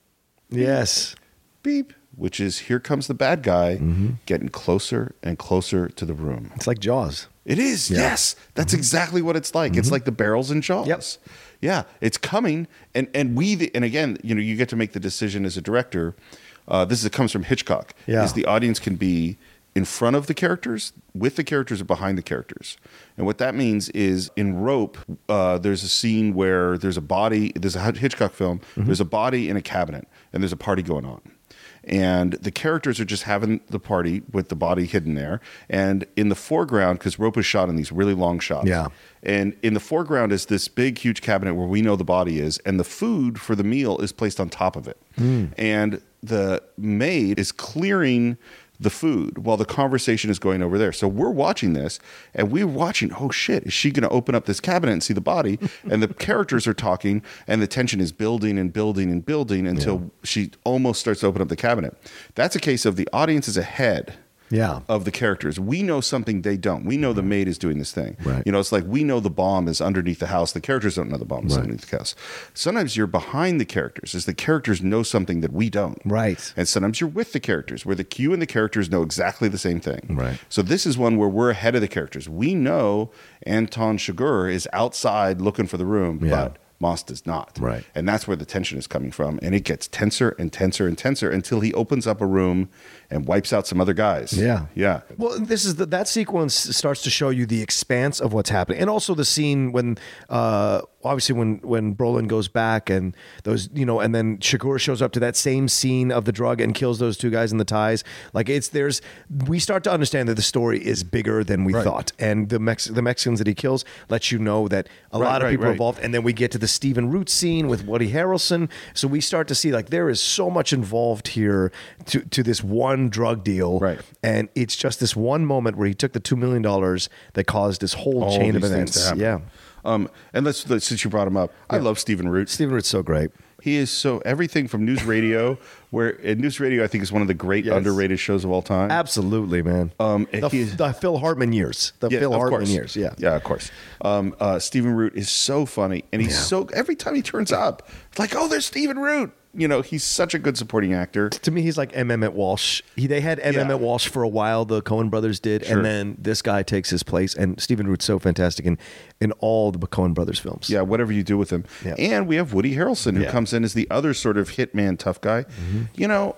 S7: Yes.
S8: beep, which is here comes the bad guy
S7: Mm-hmm.
S8: getting closer and closer to the room.
S7: It's like Jaws.
S8: It is,
S7: Yeah.
S8: yes. That's exactly what it's like. It's like the barrels in Jaws.
S7: Yep.
S8: Yeah, it's coming, and and we the, and again, you know, you get to make the decision as a director. Uh, this is, it comes from Hitchcock.
S7: Yeah.
S8: Is the audience can be in front of the characters, with the characters, or behind the characters. And what that means is in Rope, uh, there's a scene where there's a body. There's a Hitchcock film.
S7: Mm-hmm.
S8: There's a body in a cabinet, and there's a party going on. And the characters are just having the party with the body hidden there. And in the foreground, because Rope is shot in these really long shots.
S7: Yeah.
S8: And in the foreground is this big, huge cabinet where we know the body is. And the food for the meal is placed on top of it.
S7: Mm.
S8: And the maid is clearing the food while the conversation is going over there. So we're watching this and we're watching, oh shit, is she going to open up this cabinet and see the body? And the characters are talking and the tension is building and building and building until yeah. she almost starts to open up the cabinet. That's a case of the audience is ahead
S7: yeah.
S8: of the characters. We know something they don't. We know the maid is doing this thing.
S7: Right.
S8: You know, it's like we know the bomb is underneath the house. The characters don't know the bomb is
S7: right.
S8: underneath the house. Sometimes you're behind the characters as the characters know something that we don't.
S7: Right.
S8: And sometimes you're with the characters where the you and the characters know exactly the same thing.
S7: Right.
S8: So this is one where we're ahead of the characters. We know Anton Chigurh is outside looking for the room,
S7: Yeah.
S8: but Moss does not.
S7: Right.
S8: And that's where the tension is coming from. And it gets tenser and tenser and tenser until he opens up a room and wipes out some other guys.
S7: Yeah.
S8: Yeah.
S7: Well, this is the, that sequence starts to show you the expanse of what's happening. And also the scene when, uh, obviously when, when Brolin goes back and those, you know, and then Chigurh shows up to that same scene of the drug and kills those two guys in the ties. Like it's, there's, we start to understand that the story is bigger than we
S8: Right.
S7: thought. And the Mex- the Mexicans that he kills lets you know that a
S8: Right,
S7: lot of
S8: right,
S7: people are
S8: right.
S7: involved. And then we get to the Stephen Root scene with Woody Harrelson. So we start to see like there is so much involved here to, to this one drug deal.
S8: Right.
S7: And it's just this one moment where he took the two million dollars that caused this whole
S8: All
S7: chain of
S8: these things to
S7: events.
S8: happen.
S7: Yeah.
S8: Um, and let's, let's since you brought him up, I love Stephen Root.
S7: Stephen Root's so great.
S8: He is so everything from News Radio, where uh, News Radio I think is one of the great
S7: Yes.
S8: underrated shows of all time.
S7: Absolutely, man.
S8: Um,
S7: the,
S8: he is-
S7: the Phil Hartman years. The
S8: Yeah,
S7: Phil
S8: of
S7: Hartman
S8: course.
S7: years. Yeah.
S8: yeah, of course. Um, uh, Stephen Root is so funny, and he's
S7: Yeah.
S8: so every time he turns up, it's like, oh, there's Stephen Root. You know, he's such a good supporting actor.
S7: To me, he's like M. Emmett Walsh. He, they had M.
S8: Yeah.
S7: Emmett Walsh for a while, the Coen brothers did,
S8: Sure.
S7: and then this guy takes his place. And Stephen Root's so fantastic in, in all the Coen brothers films.
S8: Yeah, whatever you do with him.
S7: Yeah.
S8: And we have Woody Harrelson, who
S7: Yeah.
S8: comes in as the other sort of hitman tough guy. You know,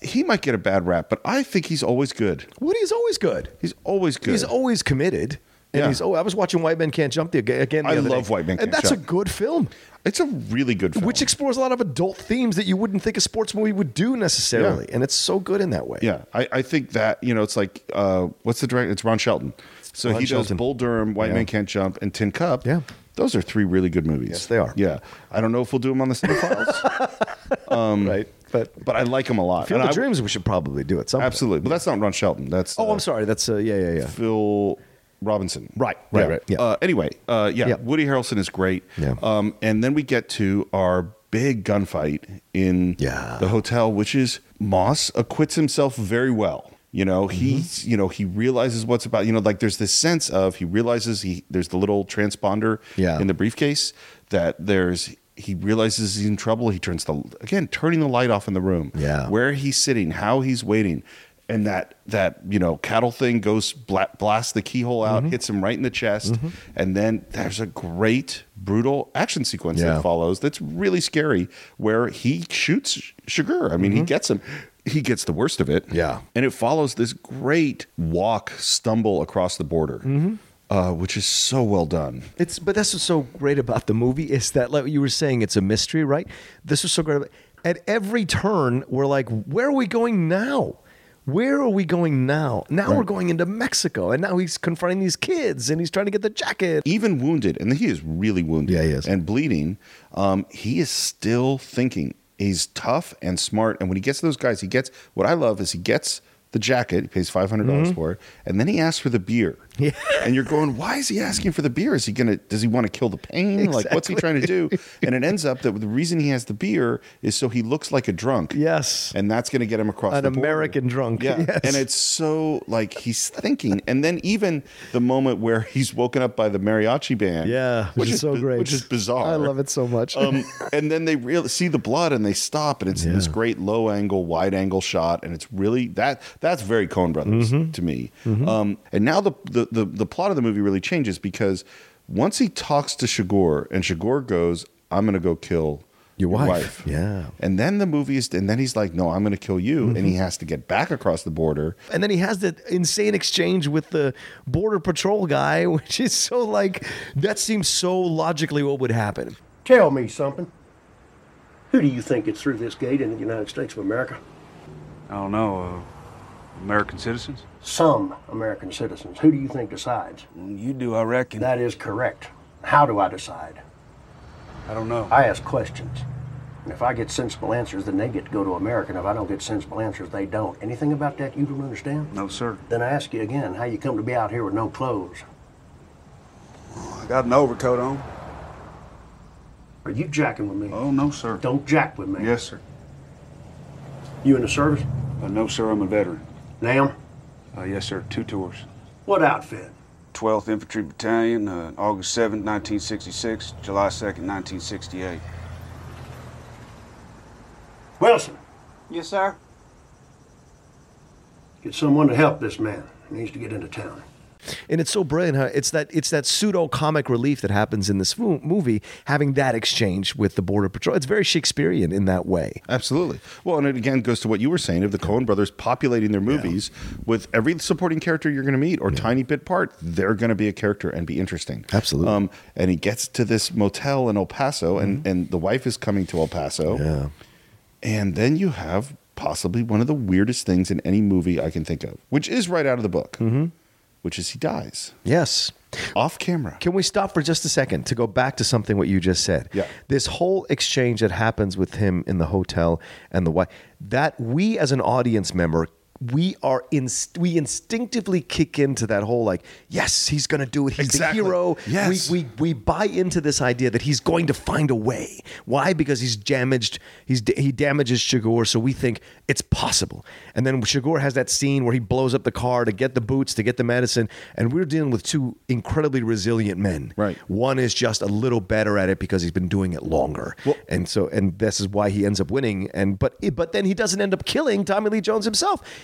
S8: he might get a bad rap, but I think he's always good.
S3: Woody's always good.
S8: He's always good.
S3: He's always committed. And
S8: Yeah.
S3: he's, oh, I was watching White Men Can't Jump the, again the
S8: I
S3: other
S8: love
S3: day.
S8: White Men Can't
S3: And that's
S8: Jump.
S3: a good film.
S8: It's a really good film.
S3: Which explores a lot of adult themes that you wouldn't think a sports movie would do necessarily. And it's so good in that way.
S8: Yeah, I, I think that, you know, it's like, uh, what's the director? It's Ron Shelton. So
S3: Ron
S8: he
S3: Shelton.
S8: does Bull Durham, White
S3: Yeah.
S8: Man Can't Jump, and Tin Cup.
S3: Yeah.
S8: Those are three really good movies.
S3: Yes, they are.
S8: Yeah. I don't know if we'll do them on the Cinephiles. um,
S3: Right. But
S8: but I like them a lot.
S3: Field
S8: And
S3: of
S8: I-
S3: Dreams, we should probably do it. Sometime.
S8: Absolutely. But that's not Ron Shelton. That's
S3: Oh,
S8: uh,
S3: I'm sorry. That's, uh, yeah, yeah, yeah.
S8: Phil Robinson.
S3: Right, right,
S8: yeah.
S3: right, yeah.
S8: Uh, anyway, uh, yeah,
S3: Yeah.
S8: Woody Harrelson is great.
S3: Yeah.
S8: Um, and then we get to our big gunfight in
S3: Yeah.
S8: the hotel, which is Moss acquits himself very well. You know,
S3: Mm-hmm.
S8: he's, you know, he realizes what's about, you know, like there's this sense of he realizes he, there's the little transponder
S3: Yeah.
S8: in the briefcase that there's, he realizes he's in trouble. He turns the, again, turning the light off in the room.
S3: Yeah.
S8: Where he's sitting, how he's waiting. And that, that, you know, cattle thing goes, bla- blasts the keyhole out,
S3: Mm-hmm.
S8: hits him right in the chest. And then there's a great, brutal action sequence
S3: Yeah.
S8: that follows that's really scary where he shoots Chigurh. I mean, he gets him. He gets the worst of it.
S3: Mm-hmm. Yeah.
S8: And it follows this great walk, stumble across the border,
S3: Mm-hmm.
S8: uh, which is so well done.
S3: It's but that's what's so great about the movie is that, like you were saying, it's a mystery, right? This was so great. About, at every turn, we're like, where are we going now? Where are we going now? Now
S8: Right.
S3: we're going into Mexico, and now he's confronting these kids, and he's trying to get the jacket.
S8: Even wounded, and he is really wounded.
S3: Yeah, he is.
S8: And bleeding, um, he is still thinking. He's tough and smart. And when he gets to those guys, he gets, what I love is he gets the jacket, he pays five hundred dollars
S3: Mm-hmm.
S8: for it, and then he asks for the beer.
S3: Yeah.
S8: And you're going, why is he asking for the beer? Is he going to, does he want to kill the pain? Like, what's he trying to do? And it ends up that the reason he has the beer is so he looks like a drunk.
S3: Yes.
S8: And that's going to get him across
S3: An
S8: the border.
S3: American drunk.
S8: Yeah.
S3: Yes.
S8: And it's so, like, he's thinking. And then even the moment where he's woken up by the mariachi band.
S3: Yeah, which is so
S8: bi-
S3: great.
S8: Which is bizarre.
S3: I love it so much.
S8: Um, and then they really see the blood and they stop, and it's
S3: Yeah.
S8: this great low angle, wide angle shot, and it's really that that's very Coen Brothers
S3: Mm-hmm.
S8: to me. Um, and now the, the the the plot of the movie really changes because once he talks to Chigurh, and Chigurh goes, "I'm going to go kill
S3: Your wife." Yeah.
S8: and then the movie is, and then he's like, "No, I'm going to kill you," and
S3: Mm-hmm.
S8: he has to get back across the border.
S3: And then he has that insane exchange with the border patrol guy, which is so like, that seems so logically what would happen.
S12: Tell me something. Who do you think gets through this gate in the United States of America?
S11: I don't know. Uh, American citizens?
S12: Some American citizens. Who do you think decides?
S11: You do, I reckon.
S12: That is correct. How do I decide?
S11: I don't know.
S12: I ask questions. And if I get sensible answers, then they get to go to America. And if I don't get sensible answers, they don't. Anything about that you don't understand?
S11: No, sir.
S12: Then I ask you again, how you come to be out here with no clothes?
S11: I got an overcoat on.
S12: Are you jacking with me?
S11: Oh, no, sir.
S12: Don't jack with me.
S11: Yes, sir.
S12: You in the service?
S11: Uh, no, sir, I'm a veteran.
S12: Now?
S11: Uh, yes, sir, two tours.
S12: What outfit?
S11: twelfth Infantry Battalion, uh, August seventh, nineteen sixty-six, July second, nineteen sixty-eight.
S12: Wilson,
S11: Yes, sir.
S12: get someone to help this man. He needs to get into town.
S3: And it's so brilliant how it's that it's that pseudo comic relief that happens in this mo- movie, having that exchange with the border patrol. It's very Shakespearean in that way.
S8: Absolutely. Well, and it again goes to what you were saying of the Coen brothers populating their movies with every supporting character you're going to meet or tiny bit part, they're going to be a character and be interesting.
S3: Absolutely.
S8: Um, and he gets to this motel in El Paso, and, and the wife is coming to El Paso.
S3: Yeah.
S8: And then you have possibly one of the weirdest things in any movie I can think of, which is right out of the book, mm-hmm. which is he dies.
S3: Yes.
S8: Off camera.
S3: Can we stop for just a second to go back to something what you just said?
S8: Yeah.
S3: This whole exchange that happens with him in the hotel and the wife, that we as an audience member, we are inst- we instinctively kick into that whole like, yes, he's going to do it. He's
S8: Exactly.
S3: the hero.
S8: Yes.
S3: We, we we buy into this idea that he's going to find a way. Why? Because he's damaged. He's he damages Chigurh, so we think it's possible. And then Chigurh has that scene where he blows up the car to get the boots, to get the medicine, and we're dealing with two incredibly resilient men.
S8: Right.
S3: One is just a little better at it because he's been doing it longer,
S8: Well-
S3: and so and this is why he ends up winning. And but but then he doesn't end up killing Tommy Lee Jones himself.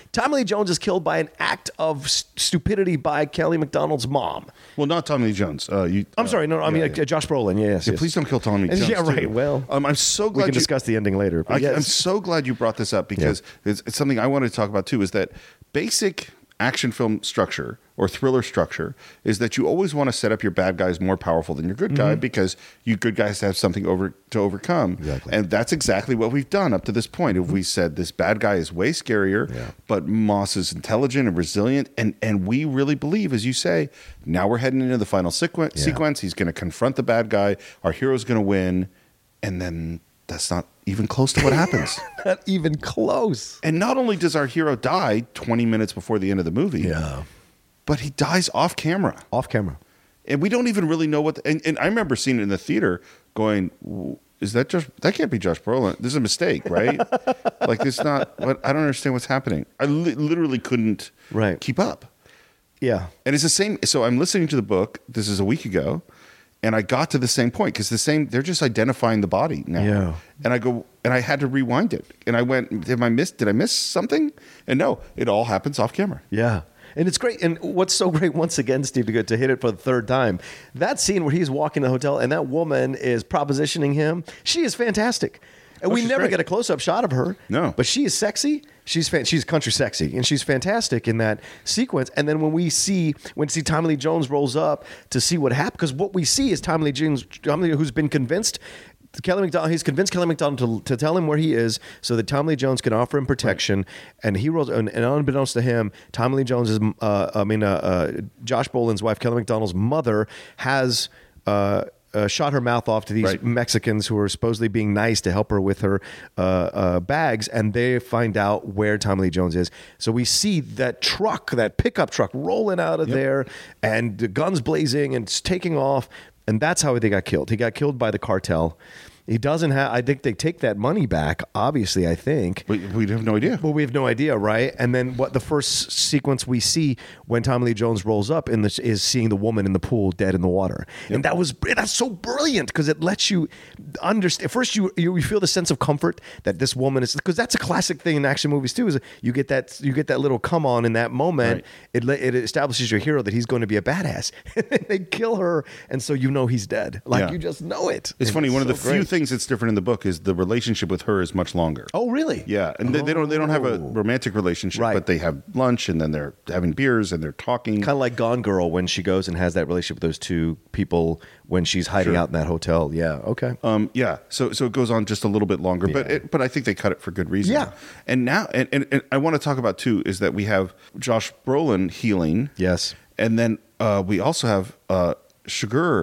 S7: Tommy Lee Jones is killed by an act of s- stupidity by Kelly MacDonald's mom.
S8: Well, not Tommy Lee Jones. Uh, you,
S7: I'm
S8: uh,
S7: sorry, no, I mean
S8: yeah,
S7: uh, Josh Brolin. Yes,
S8: yeah,
S7: yes.
S8: please don't kill Tommy Lee Jones.
S7: Yeah, right.
S8: too.
S7: Well,
S8: um, I'm so glad
S7: we can
S8: you,
S7: discuss the ending later. But
S8: I,
S7: yes.
S8: I'm so glad you brought this up because yeah. it's, it's something I wanted to talk about too. Is that basic action film structure or thriller structure is that you always want to set up your bad guys more powerful than your good guy
S7: Mm-hmm.
S8: because you good guys have something over to overcome.
S7: Exactly.
S8: And that's exactly what we've done up to this point. If we said this bad guy is way scarier,
S7: Yeah.
S8: but Moss is intelligent and resilient, and and we really believe, as you say, now we're heading into the final sequen-
S7: Yeah.
S8: sequence. He's going to confront the bad guy. Our hero's going to win, and then that's not even close to what happens.
S7: Not even close.
S8: And not only does our hero die twenty minutes before the end of the movie,
S7: Yeah.
S8: but he dies off camera.
S7: Off camera.
S8: And we don't even really know what. The, and, and I remember seeing it in the theater going, is that just, that can't be Josh Brolin. This is a mistake, right? Like, it's not, what, I don't understand what's happening. I li- literally couldn't
S7: Right.
S8: keep up.
S7: Yeah.
S8: And it's the same. So I'm listening to the book. This is a week ago. And I got to the same point because the same, they're just identifying the body now.
S7: Yeah.
S8: And I go, and I had to rewind it. And I went, did I miss, did I miss something? And no, it all happens off camera.
S7: Yeah. And it's great. And what's so great, once again, Steve, to, go, to hit it for the third time, that scene where he's walking to the hotel and that woman is propositioning him, she is fantastic. And
S8: Oh,
S7: we
S8: she's
S7: never
S8: great.
S7: get a close-up shot of her.
S8: No.
S7: But she is sexy. She's fan- she's country sexy. And she's fantastic in that sequence. And then when we see, when see Tommy Lee Jones rolls up to see what happened, because what we see is Tommy Lee Jones, Tommy Lee, who's been convinced, Kelly MacDonald, he's convinced Kelly MacDonald to, to tell him where he is so that Tommy Lee Jones can offer him protection. Right. And he rolls, and, and unbeknownst to him, Tommy Lee Jones is, uh, I mean, uh, uh, Josh Brolin's wife, Kelly MacDonald's mother, has uh, uh, shot her mouth off to these
S8: Right.
S7: Mexicans who are supposedly being nice to help her with her uh, uh, bags, and they find out where Tommy Lee Jones is. So we see that truck, that pickup truck, rolling out of
S8: Yep.
S7: there, and the guns blazing and it's taking off. And that's how they got killed. He got killed by the cartel. He doesn't have, I think they take that money back, obviously, I think.
S8: We, we have no idea.
S7: Well, we have no idea, right? And then what the first sequence we see when Tommy Lee Jones rolls up in this is seeing the woman in the pool dead in the water. Yep. And that was, that's so brilliant because it lets you understand. First, you, you feel the sense of comfort that this woman is, because that's a classic thing in action movies too, is you get that, you get that little come on in that moment. Right. It, it establishes your hero that he's going to be a badass. And they kill her. And so you know he's dead. Like
S8: Yeah.
S7: you just know it.
S8: It's
S7: And
S8: funny. One of
S7: so
S8: the few
S7: great.
S8: things that's different in the book is the relationship with her is much longer.
S7: Oh, really?
S8: Yeah, and they, they don't they don't have a
S7: Oh.
S8: romantic relationship,
S7: Right.
S8: but they have lunch and then they're having beers and they're talking.
S7: Kind of like Gone Girl when she goes and has that relationship with those two people when she's hiding
S8: Sure.
S7: out in that hotel. Yeah. Okay.
S8: Um, yeah, so so it goes on just a little bit longer, but
S7: Yeah.
S8: it, but I think they cut it for good reason.
S7: Yeah.
S8: and now and, and, and I want to talk about too is that we have Josh Brolin healing.
S7: Yes.
S8: And then uh, we also have uh, Sugar.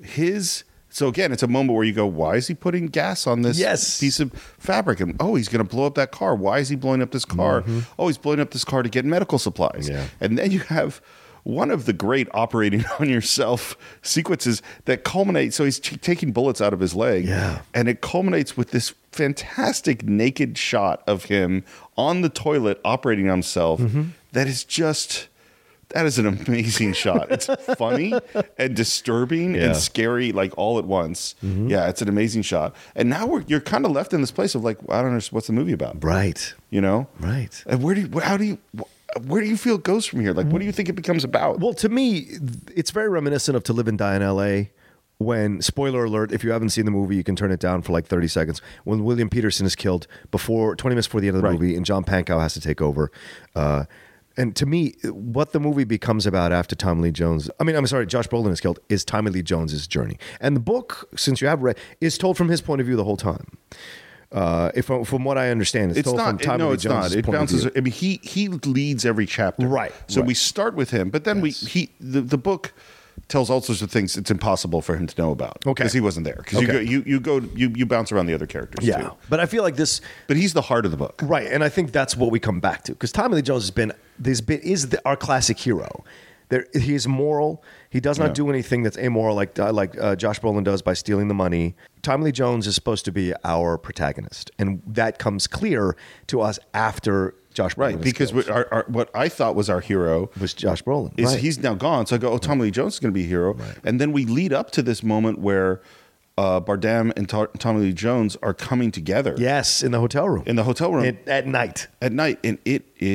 S8: His so again, it's a moment where you go, why is he putting gas on this
S7: Yes.
S8: piece of fabric? And oh, he's going to blow up that car. Why is he blowing up this car?
S7: Mm-hmm.
S8: Oh, he's blowing up this car to get medical supplies.
S7: Yeah.
S8: And then you have one of the great operating on yourself sequences that culminate. So he's t- taking bullets out of his leg.
S7: Yeah.
S8: And it culminates with this fantastic naked shot of him on the toilet operating on himself.
S7: Mm-hmm.
S8: That is just, that is an amazing shot. It's funny and disturbing
S7: Yeah.
S8: and scary, like all at once. Yeah, it's an amazing shot. And now we're, you're kind of left in this place of like, I don't know, what's the movie about?
S7: Right.
S8: You know?
S7: Right.
S8: And where do you, how do you, where do you feel it goes from here? Like, what do you think it becomes about?
S7: Well, to me, it's very reminiscent of To Live and Die in L A when, spoiler alert, if you haven't seen the movie, you can turn it down for like thirty seconds. When William Peterson is killed before twenty minutes before the end of the
S8: Right.
S7: movie and John Pankow has to take over. Uh, and to me, what the movie becomes about after Tommy Lee Jones, I mean, I'm sorry, Josh Brolin is killed, is Tommy Lee Jones's journey. And the book, since you have read, is told from his point of view the whole time. Uh, if from what I understand, it's,
S8: It's
S7: told
S8: not.
S7: from
S8: It,
S7: Tommy
S8: no,
S7: Lee
S8: it's
S7: Jones's
S8: not. It
S7: point of
S8: bounces.
S7: view.
S8: I mean, he he leads every chapter.
S7: Right,
S8: So
S7: right.
S8: we start with him, but then
S7: Yes.
S8: we he the, the book tells all sorts of things it's impossible for him to know about.
S7: Okay.
S8: Because he wasn't there. Because
S7: Okay.
S8: you go you you go you you bounce around the other characters.
S7: Yeah,
S8: Too.
S7: but I feel like this.
S8: But he's the heart of the book.
S7: Right, and I think that's what we come back to because Tommy Lee Jones has been this bit is the, our classic hero. There, he is moral. He does not
S8: Yeah.
S7: do anything that's amoral, like uh, like uh, Josh Brolin does by stealing the money. Tommy Lee Jones is supposed to be our protagonist, and that comes clear to us after Josh Brolin
S8: Right,
S7: is
S8: because
S7: killed.
S8: what, our, our, what I thought was our hero
S7: was Josh Brolin.
S8: is
S7: Right.
S8: he's now gone. So I go, oh, Tommy Lee Jones is going to be a hero,
S7: Right.
S8: and then we lead up to this moment where uh, Bardem and Ta- Tommy Lee Jones are coming together.
S7: Yes, in the hotel room.
S8: In the hotel room
S7: At, at night.
S8: at night, and it is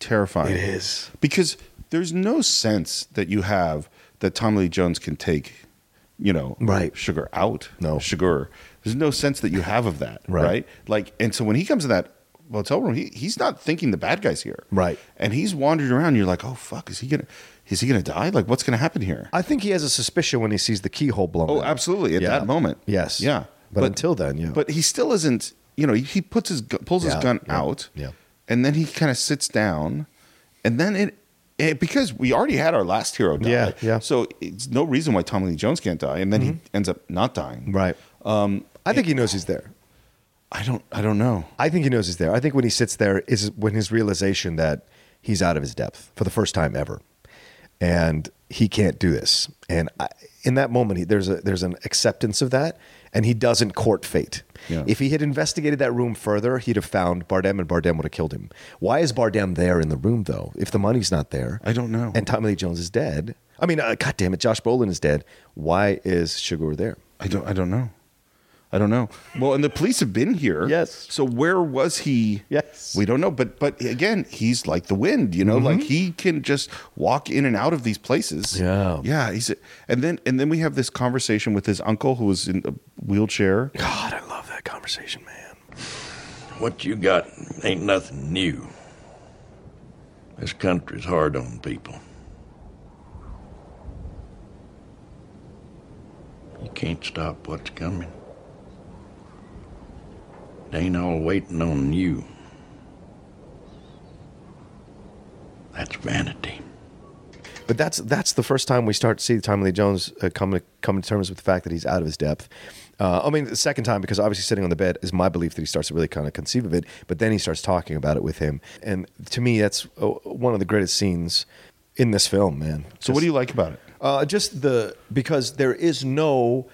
S8: terrifying.
S3: It is.
S8: Because there's no sense that you have that Tommy Lee Jones can take, you know,
S3: right.
S8: sugar out.
S3: No.
S8: Sugar. There's no sense that you have of that.
S3: Right.
S8: right? Like, and so when he comes to that hotel room, he, he's not thinking the bad guy's here.
S3: Right.
S8: And he's wandering around. You're like, oh, fuck, is he going to, is he going to die? Like, what's going to happen here?
S3: I think he has a suspicion when he sees the keyhole blown
S8: Oh,
S3: out.
S8: absolutely. At
S3: Yeah.
S8: that moment.
S3: Yes.
S8: Yeah.
S3: But, until then, yeah.
S8: But he still isn't, you know, he, he puts his, gu- pulls his
S3: Yeah,
S8: gun
S3: yeah,
S8: out.
S3: yeah.
S8: And then he kind of sits down. And then it, it, because we already had our last hero die.
S3: Yeah, yeah.
S8: So it's no reason why Tommy Lee Jones can't die. And then he ends up not dying.
S3: Right.
S8: Um,
S3: I think he knows he's there.
S8: I don't, I don't know.
S3: I think he knows he's there. I think when he sits there is when his realization that he's out of his depth for the first time ever. And he can't do this. And I, in that moment, he, there's a there's an acceptance of that, and he doesn't court fate.
S8: Yeah.
S3: If he had investigated that room further, he'd have found Bardem, and Bardem would have killed him. Why is Bardem there in the room, though? If the money's not there,
S8: I don't know.
S3: And Tommy Lee Jones is dead. I mean, uh, God damn it, Josh Brolin is dead. Why is Sugar there?
S8: I don't, I don't know. I don't know. Well, and the police have been here.
S3: Yes.
S8: So where was he?
S3: Yes.
S8: We don't know. But but again, he's like the wind, you know,
S3: Mm-hmm.
S8: like he can just walk in and out of these places.
S3: Yeah.
S8: Yeah. He's and then and then we have this conversation with his uncle who was in a wheelchair.
S3: God, I love that conversation, man.
S13: What you got ain't nothing new. This country's hard on people. You can't stop what's coming. It ain't all waiting on you. That's vanity.
S3: But that's that's the first time we start to see Tommy Lee Jones uh, come to come to terms with the fact that he's out of his depth. Uh, I mean, the second time, because obviously sitting on the bed is my belief that he starts to really kind of conceive of it. But then he starts talking about it with him, and to me, that's uh, one of the greatest scenes in this film, man.
S8: So what do you like about it?
S3: Uh, just the because there is no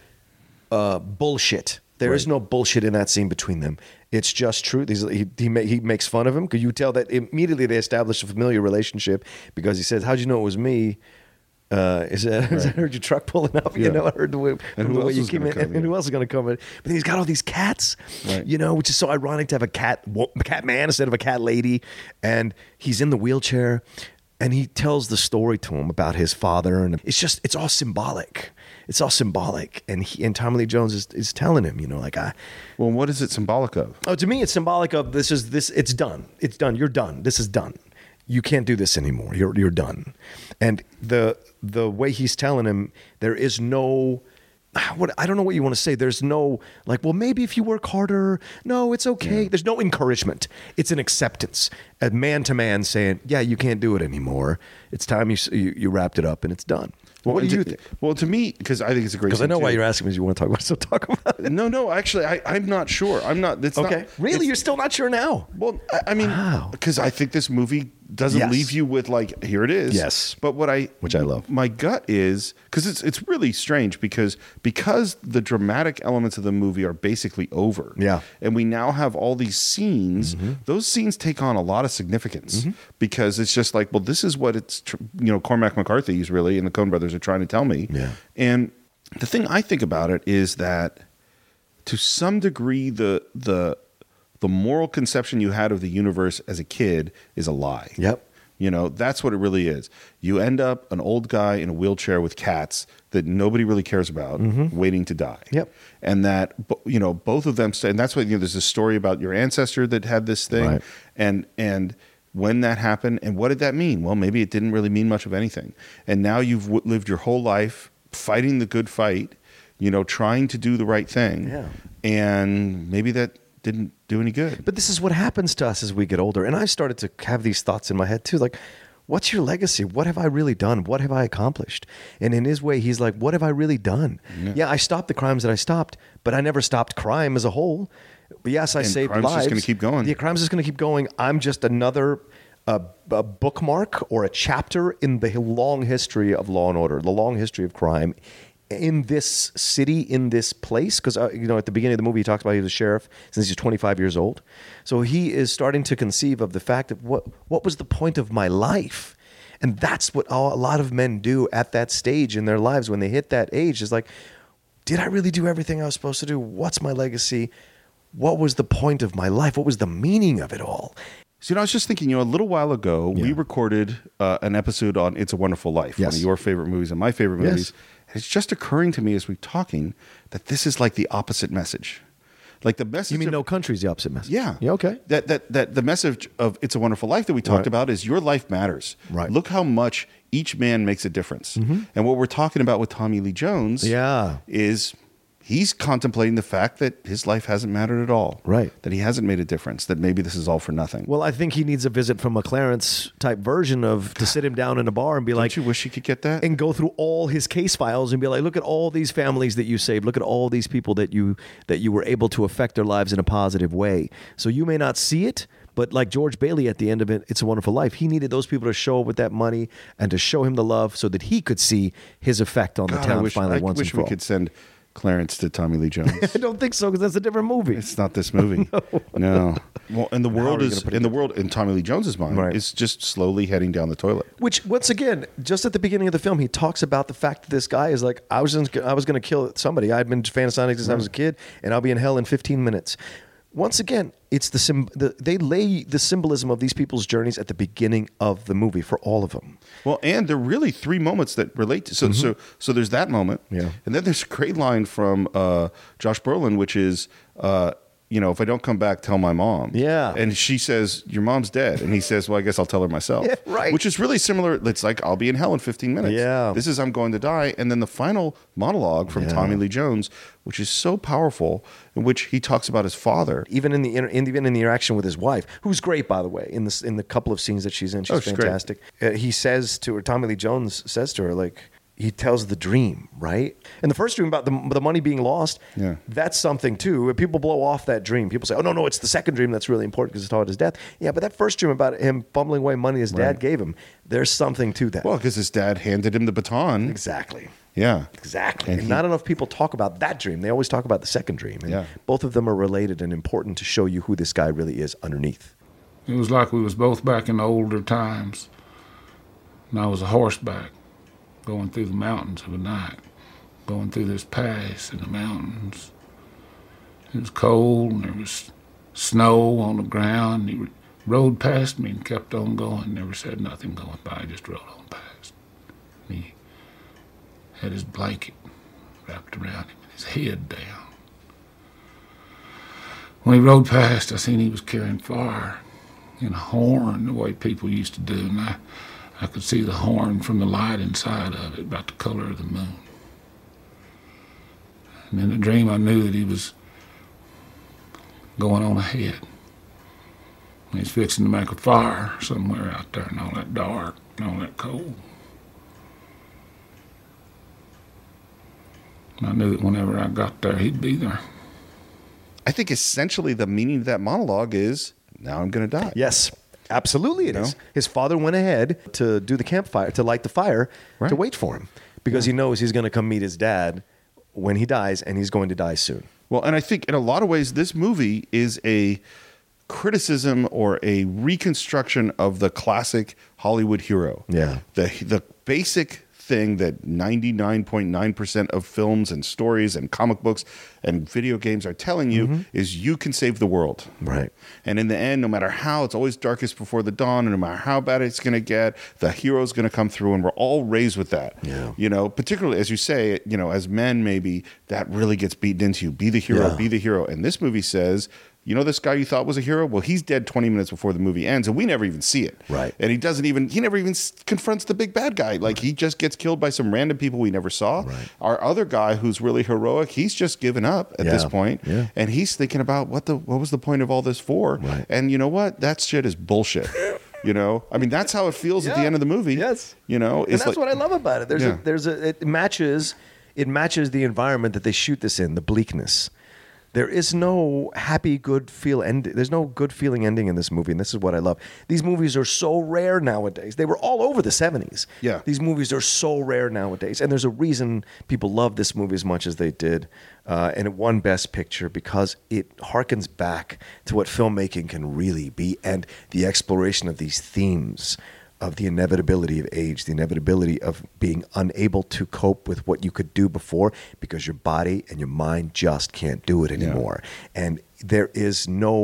S3: uh, bullshit. There is
S8: Right.
S3: no bullshit in that scene between them. It's just truth. He's, he he, ma- he makes fun of him because you tell that immediately they establish a familiar relationship because he says, "How'd you know it was me?" Uh, is that, right. I heard your truck pulling up.
S8: Yeah.
S3: You know, I heard the way,
S8: And
S3: from
S8: who
S3: the way
S8: else
S3: you
S8: is
S3: came
S8: gonna
S3: in,
S8: come
S3: and, and
S8: in?
S3: who else is going to come in? But then he's got all these cats.
S8: Right.
S3: You know, which is so ironic to have a cat wo- cat man instead of a cat lady, and he's in the wheelchair. And he tells the story to him about his father, and it's just, it's all symbolic. It's all symbolic. And he, and Tommy Lee Jones is, is telling him, you know, like, I.
S8: Well, what is it symbolic of?
S3: Oh, to me, it's symbolic of this is, this, it's done. It's done. You're done. This is done. You can't do this anymore. You're, you're done. And the, the way he's telling him, there is no, what, I don't know what you want to say. There's no, like, well, maybe if you work harder. No, it's okay. Yeah. There's no encouragement. It's an acceptance. A man to man saying, yeah, you can't do it anymore. It's time you, you, you wrapped it up and it's done.
S8: Well,
S3: what do
S8: to,
S3: you think?
S8: Well, to me, because I think it's a great.
S3: Because I know
S8: scene,
S3: why
S8: too.
S3: you're asking me. You want to talk about it, so talk about it.
S8: No, no, actually, I, I'm not sure. I'm not. It's
S3: Okay.
S8: Not,
S3: Really?
S8: it's-
S3: You're still not sure now?
S8: Well, I, I mean,
S3: Wow.
S8: because I think this movie doesn't
S3: Yes.
S8: leave you with like, here it is.
S3: Yes.
S8: But what I,
S3: Which I love.
S8: My gut is because it's it's really strange because because the dramatic elements of the movie are basically over.
S3: Yeah.
S8: And we now have all these scenes. Those scenes take on a lot of significance because it's just like, well, this is what it's tr- you know Cormac McCarthy's really and the Coen Brothers are trying to tell me.
S3: Yeah.
S8: And the thing I think about it is that to some degree the the the moral conception you had of the universe as a kid is a lie.
S3: Yep.
S8: You know, that's what it really is. You end up an old guy in a wheelchair with cats that nobody really cares about, waiting to die.
S3: Yep.
S8: And that, bo- you know, both of them say, and that's why, you know, there's a story about your ancestor that had this thing.
S3: Right.
S8: And, and, when that happened, and what did that mean? Well, maybe it didn't really mean much of anything. And now you've w- lived your whole life fighting the good fight, you know, trying to do the right thing.
S3: Yeah.
S8: And maybe that didn't do any good.
S3: But this is what happens to us as we get older. And I started to have these thoughts in my head too. Like, what's your legacy? What have I really done? What have I accomplished? And in his way, he's like, what have I really done?
S8: Yeah.
S3: Yeah, I stopped the crimes that I stopped, but I never stopped crime as a whole. But yes, I
S8: And
S3: saved
S8: crime's
S3: lives.
S8: just gonna keep going.
S3: Yeah, crime's just going to keep going. I'm just another uh, a bookmark or a chapter in the long history of law and order, the long history of crime in this city, in this place. Because, uh, you know, at the beginning of the movie, he talks about he was a sheriff since he's twenty-five years old. So he is starting to conceive of the fact of what, what was the point of my life? And that's what all, a lot of men do at that stage in their lives when they hit that age is like, did I really do everything I was supposed to do? What's my legacy? What was the point of my life? What was the meaning of it all?
S8: So, you know, I was just thinking, you know, a little while ago, yeah. we recorded uh, an episode on It's a Wonderful Life, yes. one of your favorite movies and my favorite movies. Yes. And it's just occurring to me as we're talking that this is like the opposite message. Like the message.
S3: You mean
S8: of,
S3: No Country is the opposite message?
S8: Yeah.
S3: Yeah, okay.
S8: That, that, that the message of It's a Wonderful Life that we talked
S3: right.
S8: about is your life matters.
S3: Right.
S8: Look how much each man makes a difference. Mm-hmm. And what we're talking about with Tommy Lee Jones
S3: yeah.
S8: is he's contemplating the fact that his life hasn't mattered at all.
S3: Right.
S8: That he hasn't made a difference, that maybe this is all for nothing.
S3: Well, I think he needs a visit from a Clarence type version of to sit him down in a bar and be
S8: Don't
S3: like,
S8: you wish you could get that?
S3: And go through all his case files and be like, look at all these families that you saved. Look at all these people that you that you were able to affect their lives in a positive way. So you may not see it, but like George Bailey at the end of it, It's a Wonderful Life, he needed those people to show up with that money and to show him the love so that he could see his effect on
S8: God,
S3: the town
S8: I wish,
S3: finally
S8: I
S3: once
S8: wish
S3: and for
S8: we
S3: all.
S8: could send Clarence to Tommy Lee Jones.
S3: I don't think so because that's a different movie.
S8: It's not this movie. no. no. Well, and the world is in the world in Tommy Lee Jones's mind
S3: right.
S8: is just slowly heading down the toilet.
S3: Which once again, just at the beginning of the film, he talks about the fact that this guy is like, I was in, I was going to kill somebody. I'd been fantasizing since right. I was a kid, and I'll be in hell in fifteen minutes. Once again, it's the, sim- the they lay the symbolism of these people's journeys at the beginning of the movie for all of them.
S8: Well, and there are really three moments that relate to. So, mm-hmm. so, so there's that moment,
S3: yeah,
S8: and then there's a great line from uh, Josh Brolin, which is, uh, you know, if I don't come back, tell my mom.
S3: Yeah,
S8: and she says, your mom's dead, and he says, well, I guess I'll tell her myself.
S3: Yeah, right.
S8: Which is really similar. It's like I'll be in hell in fifteen minutes.
S3: Yeah,
S8: this is I'm going to die, and then the final monologue from yeah. Tommy Lee Jones, which is so powerful, in which he talks about his father,
S3: even in the inter- even in the interaction with his wife, who's great, by the way, in this in the couple of scenes that she's in, she's,
S8: oh, she's
S3: fantastic. Uh, he says to her, Tommy Lee Jones says to her, like, he tells the dream, right? And the first dream about the, the money being lost,
S8: yeah.
S3: that's something too. People blow off that dream. People say, oh, no, no, it's the second dream that's really important because it's about his death. Yeah, but that first dream about him fumbling away money his dad right. gave him, there's something to that.
S8: Well, because his dad handed him the baton.
S3: Exactly.
S8: Yeah.
S3: Exactly.
S8: And,
S3: and
S8: he,
S3: not enough people talk about that dream. They always talk about the second dream. And
S8: yeah.
S3: both of them are related and important to show you who this guy really is underneath.
S14: It was like we was both back in the older times. And I was a horseback, going through the mountains of the night, going through this pass in the mountains. It was cold and there was snow on the ground. He rode past me and kept on going, never said nothing going by, just rode on past. And he had his blanket wrapped around him and his head down. When he rode past, I seen he was carrying fire in a horn, the way people used to do, and I I could see the horn from the light inside of it, about the color of the moon. And in the dream, I knew that he was going on ahead. He was fixing to make a fire somewhere out there in all that dark and all that cold. And I knew that whenever I got there, he'd be there.
S8: I think essentially the meaning of that monologue is, now I'm going to die.
S3: Yes. Absolutely it
S8: you
S3: is.
S8: know?
S3: His father went ahead to do the campfire, to light the fire, right. to wait for him. Because yeah. he knows he's going to come meet his dad when he dies, and he's going to die soon.
S8: Well, and I think in a lot of ways, this movie is a criticism or a reconstruction of the classic Hollywood hero.
S3: Yeah.
S8: The, the basic thing that ninety-nine point nine percent of films and stories and comic books and video games are telling you mm-hmm. is you can save the world.
S3: Right.
S8: And in the end, no matter how, it's always darkest before the dawn, and no matter how bad it's going to get, the hero's going to come through, and we're all raised with that.
S3: Yeah.
S8: You know, particularly as you say, you know, as men, maybe that really gets beaten into you. Be the hero,
S3: Yeah.
S8: be the hero. And this movie says, you know, this guy you thought was a hero? Well, he's dead twenty minutes before the movie ends, and we never even see it.
S3: Right.
S8: And he doesn't even, he never even s- confronts the big bad guy. Like, he just gets killed by some random people we never saw.
S3: Right.
S8: Our other guy, who's really heroic, he's just given up at
S3: Yeah.
S8: this point.
S3: Yeah.
S8: And he's thinking about what the what was the point of all this for?
S3: Right.
S8: And you know what? That shit is bullshit. You know? I mean, that's how it feels at the
S3: Yeah.
S8: end of the movie.
S3: Yes.
S8: You know?
S3: And that's
S8: like,
S3: what I love about it. There's
S8: Yeah.
S3: a, there's a, it matches, it matches the environment that they shoot this in, the bleakness. There is no happy, good feel end. There's no good feeling ending in this movie, and this is what I love. These movies are so rare nowadays. They were all over the seventies.
S8: Yeah.
S3: These movies are so rare nowadays, and there's a reason people love this movie as much as they did, uh, and it won Best Picture because it harkens back to what filmmaking can really be and the exploration of these themes of the inevitability of age, the inevitability of being unable to cope with what you could do before because your body and your mind just can't do it anymore. Yeah. And there is no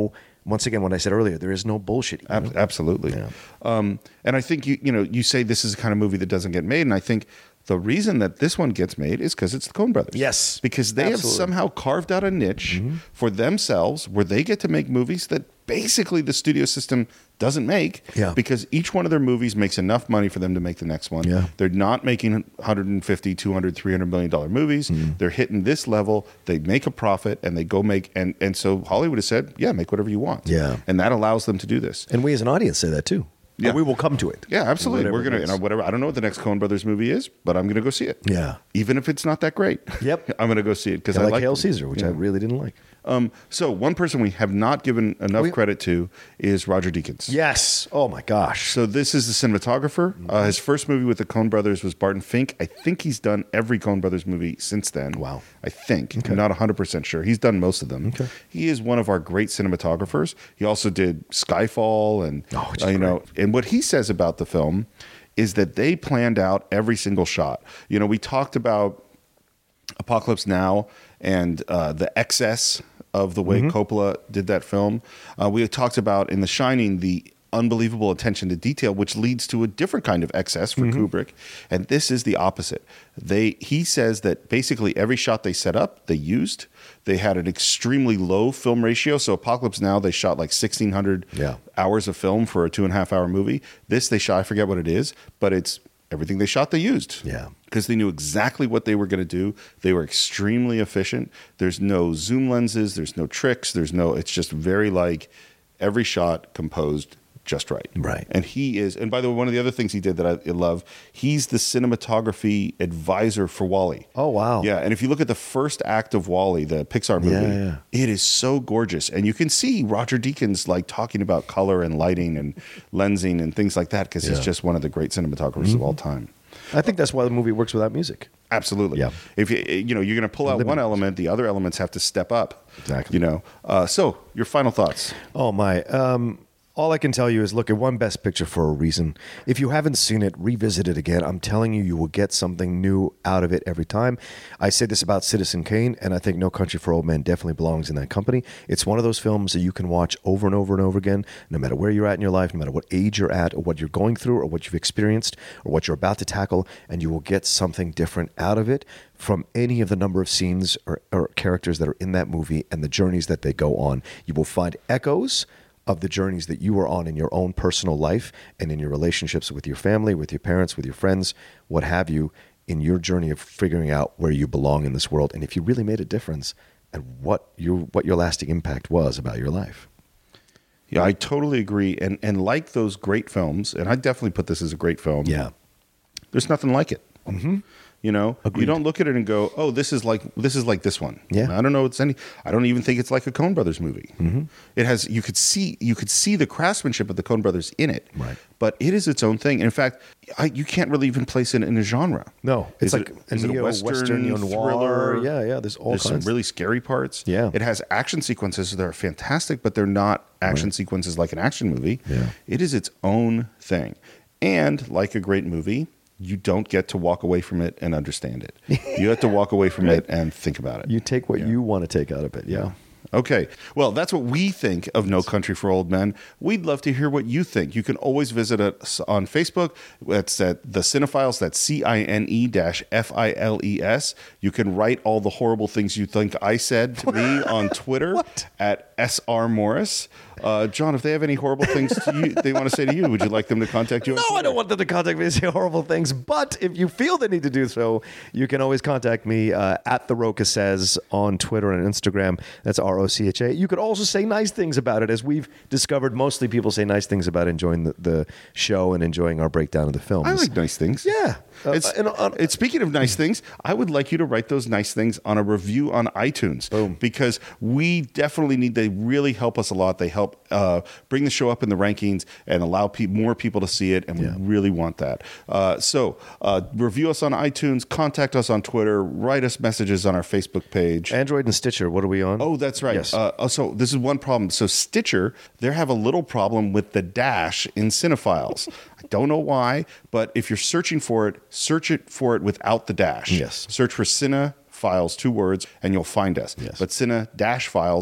S7: once again, what I said earlier, there is no bullshit. You know?
S8: Ab- absolutely.
S7: Yeah.
S8: Um, and I think you you know you say this is the kind of movie that doesn't get made, and I think the reason that this one gets made is because it's the Coen Brothers.
S7: Yes,
S8: because they
S7: absolutely.
S8: have somehow carved out a niche
S7: Mm-hmm.
S8: for themselves where they get to make movies that basically the studio system doesn't make.
S7: Yeah.
S8: Because each one of their movies makes enough money for them to make the next one.
S7: Yeah.
S8: They're not making one hundred fifty, two hundred, three hundred million dollar movies.
S7: Mm-hmm.
S8: They're hitting this level. They make a profit and they go make and and so Hollywood has said, yeah, make whatever you want.
S7: Yeah.
S8: And that allows them to do this.
S7: And we as an audience say that too.
S8: Yeah.
S7: And we will come to it.
S8: Yeah, absolutely.
S7: Whatever
S8: We're gonna,
S7: it
S8: you
S7: is.
S8: know, whatever. I don't know what the next Coen Brothers movie is, but I'm gonna go see it.
S7: Yeah.
S8: Even if it's not that great.
S7: Yep.
S8: I'm gonna go see it because
S7: I
S8: I
S7: like,
S8: like
S7: Hail
S8: them.
S7: Caesar, which
S8: Yeah.
S7: I really didn't like.
S8: Um, so one person we have not given enough
S7: Oh, yeah.
S8: credit to is Roger Deakins.
S7: Yes. Oh my gosh.
S8: So this is the cinematographer. Uh, his first movie with the Coen Brothers was Barton Fink. I think he's done every Coen Brothers movie since then.
S7: Wow.
S8: I think. I'm not one hundred percent sure. He's done most of them.
S7: Okay.
S8: He is one of our great cinematographers. He also did Skyfall and
S7: Oh, which
S8: uh,
S7: is
S8: you know, and what he says about the film is that they planned out every single shot. You know, we talked about Apocalypse Now and uh, the excess of the way
S7: Mm-hmm.
S8: Coppola did that film. Uh, we had talked about in The Shining the unbelievable attention to detail, which leads to a different kind of excess for
S7: Mm-hmm.
S8: Kubrick. And this is the opposite. They he says that basically every shot they set up, they used. They had an extremely low film ratio. So Apocalypse Now, they shot like sixteen hundred
S7: Yeah.
S8: hours of film for a two and a half hour movie. This they shot, I forget what it is, but it's everything they shot, they used.
S7: Yeah.
S8: Because they knew exactly what they were going to do. They were extremely efficient. There's no zoom lenses. There's no tricks. There's no, it's just very like every shot composed just right.
S7: Right.
S8: And he is, and by the way, one of the other things he did that I love, he's the cinematography advisor for WALL-E.
S7: Oh, wow.
S8: Yeah. And if you look at the first act of WALL-E, the Pixar movie,
S7: Yeah, yeah.
S8: it is so gorgeous. And you can see Roger Deakins like talking about color and lighting and lensing and things like that because he's
S7: Yeah.
S8: just one of the great cinematographers of all time.
S7: I think that's why the movie works without music.
S8: Absolutely.
S7: Yeah.
S8: If you you know you're going to pull out one element, the other elements have to step up.
S7: Exactly.
S8: You know. Uh, so your final thoughts.
S7: Oh my. Um, all I can tell you is look at one Best Picture for a reason. If you haven't seen it, revisit it again. I'm telling you, you will get something new out of it every time. I say this about Citizen Kane, and I think No Country for Old Men definitely belongs in that company. It's one of those films that you can watch over and over and over again, no matter where you're at in your life, no matter what age you're at, or what you're going through, or what you've experienced, or what you're about to tackle, and you will get something different out of it from any of the number of scenes or, or characters that are in that movie and the journeys that they go on. You will find echoes of the journeys that you are on in your own personal life and in your relationships with your family, with your parents, with your friends, what have you, in your journey of figuring out where you belong in this world and if you really made a difference and what your what your lasting impact was about your life.
S8: Yeah, I totally agree. And and like those great films, and I definitely put this as a great film.
S7: Yeah.
S8: There's nothing like it.
S7: Mm-hmm.
S8: You know,
S7: Agreed.
S8: you don't look at it and go, "Oh, this is like this is like this one."
S7: Yeah.
S8: I don't know. It's any. I don't even think it's like a Coen Brothers movie.
S7: Mm-hmm.
S8: It has. You could see. You could see the craftsmanship of the Coen Brothers in it.
S7: Right.
S8: But it is its own thing. In fact, I, you can't really even place it in a genre.
S7: No, it's
S8: Is
S7: like
S8: it-
S7: a
S8: is it a
S7: neo
S8: Western
S7: Western neo noir.
S8: thriller?
S7: Yeah, yeah. There's all
S8: There's some
S7: kinds.
S8: really scary parts.
S7: Yeah.
S8: It has action sequences that are fantastic, but they're not action sequences like an action movie.
S7: Yeah.
S8: It is its own thing. And like a great movie, you don't get to walk away from it and understand it. You have to walk away from it and think about it.
S7: You take what you want to take out of it. Yeah.
S8: Okay. Well, that's what we think of No Country for Old Men. We'd love to hear what you think. You can always visit us on Facebook. It's at The Cinephiles. That's C I N E F I L E S. You can write all the horrible things you think I said to me on Twitter at S R Morris. Uh, John, if they have any horrible things to you, they want to say to you, would you like them to contact you? on
S7: No, I
S8: Twitter?
S7: don't want them to contact me and say horrible things. But if you feel the need to do so, you can always contact me uh, at The Rocha Says on Twitter and Instagram. That's R O C H A. You could also say nice things about it. As we've discovered, mostly people say nice things about enjoying the, the show and enjoying our breakdown of the films.
S8: I like nice things.
S7: Yeah. Uh,
S8: It's,
S7: and, uh,
S8: it's speaking of nice things, I would like you to write those nice things on a review on iTunes.
S7: Boom.
S8: Because we definitely need, they really help us a lot. They help uh, bring the show up in the rankings and allow pe- more people to see it. And
S7: Yeah.
S8: we really want that. Uh, so uh, review us on iTunes, contact us on Twitter, write us messages on our Facebook page.
S7: Android and Stitcher, what are we on?
S8: Oh, that's right.
S7: Yes.
S8: Uh, oh, so this is one problem. So Stitcher, they have a little problem with the dash in Cinephiles. I don't know why, but if you're searching for it, search it for it without the dash.
S7: Yes.
S8: Search for Cinephiles, two words, and you'll find us.
S7: Yes.
S8: But Cine dash files,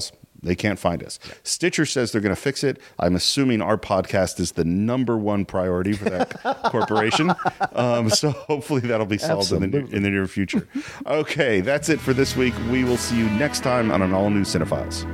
S8: They can't find us. Stitcher says they're going to fix it. I'm assuming our podcast is the number one priority for that corporation. Um, so hopefully that'll be solved in the, near, in the near future. Okay, that's it for this week. We will see you next time on an all-new Cinephiles.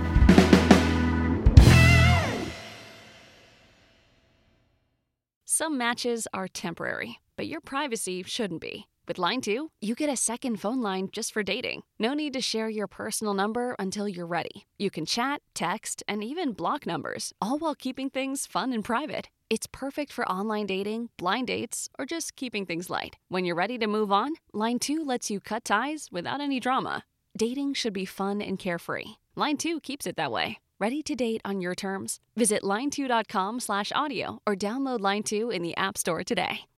S1: Some matches are temporary, but your privacy shouldn't be. With Line two, you get a second phone line just for dating. No need to share your personal number until you're ready. You can chat, text, and even block numbers, all while keeping things fun and private. It's perfect for online dating, blind dates, or just keeping things light. When you're ready to move on, Line two lets you cut ties without any drama. Dating should be fun and carefree. Line two keeps it that way. Ready to date on your terms? Visit line two dot com slash audio or download Line two in the App Store today.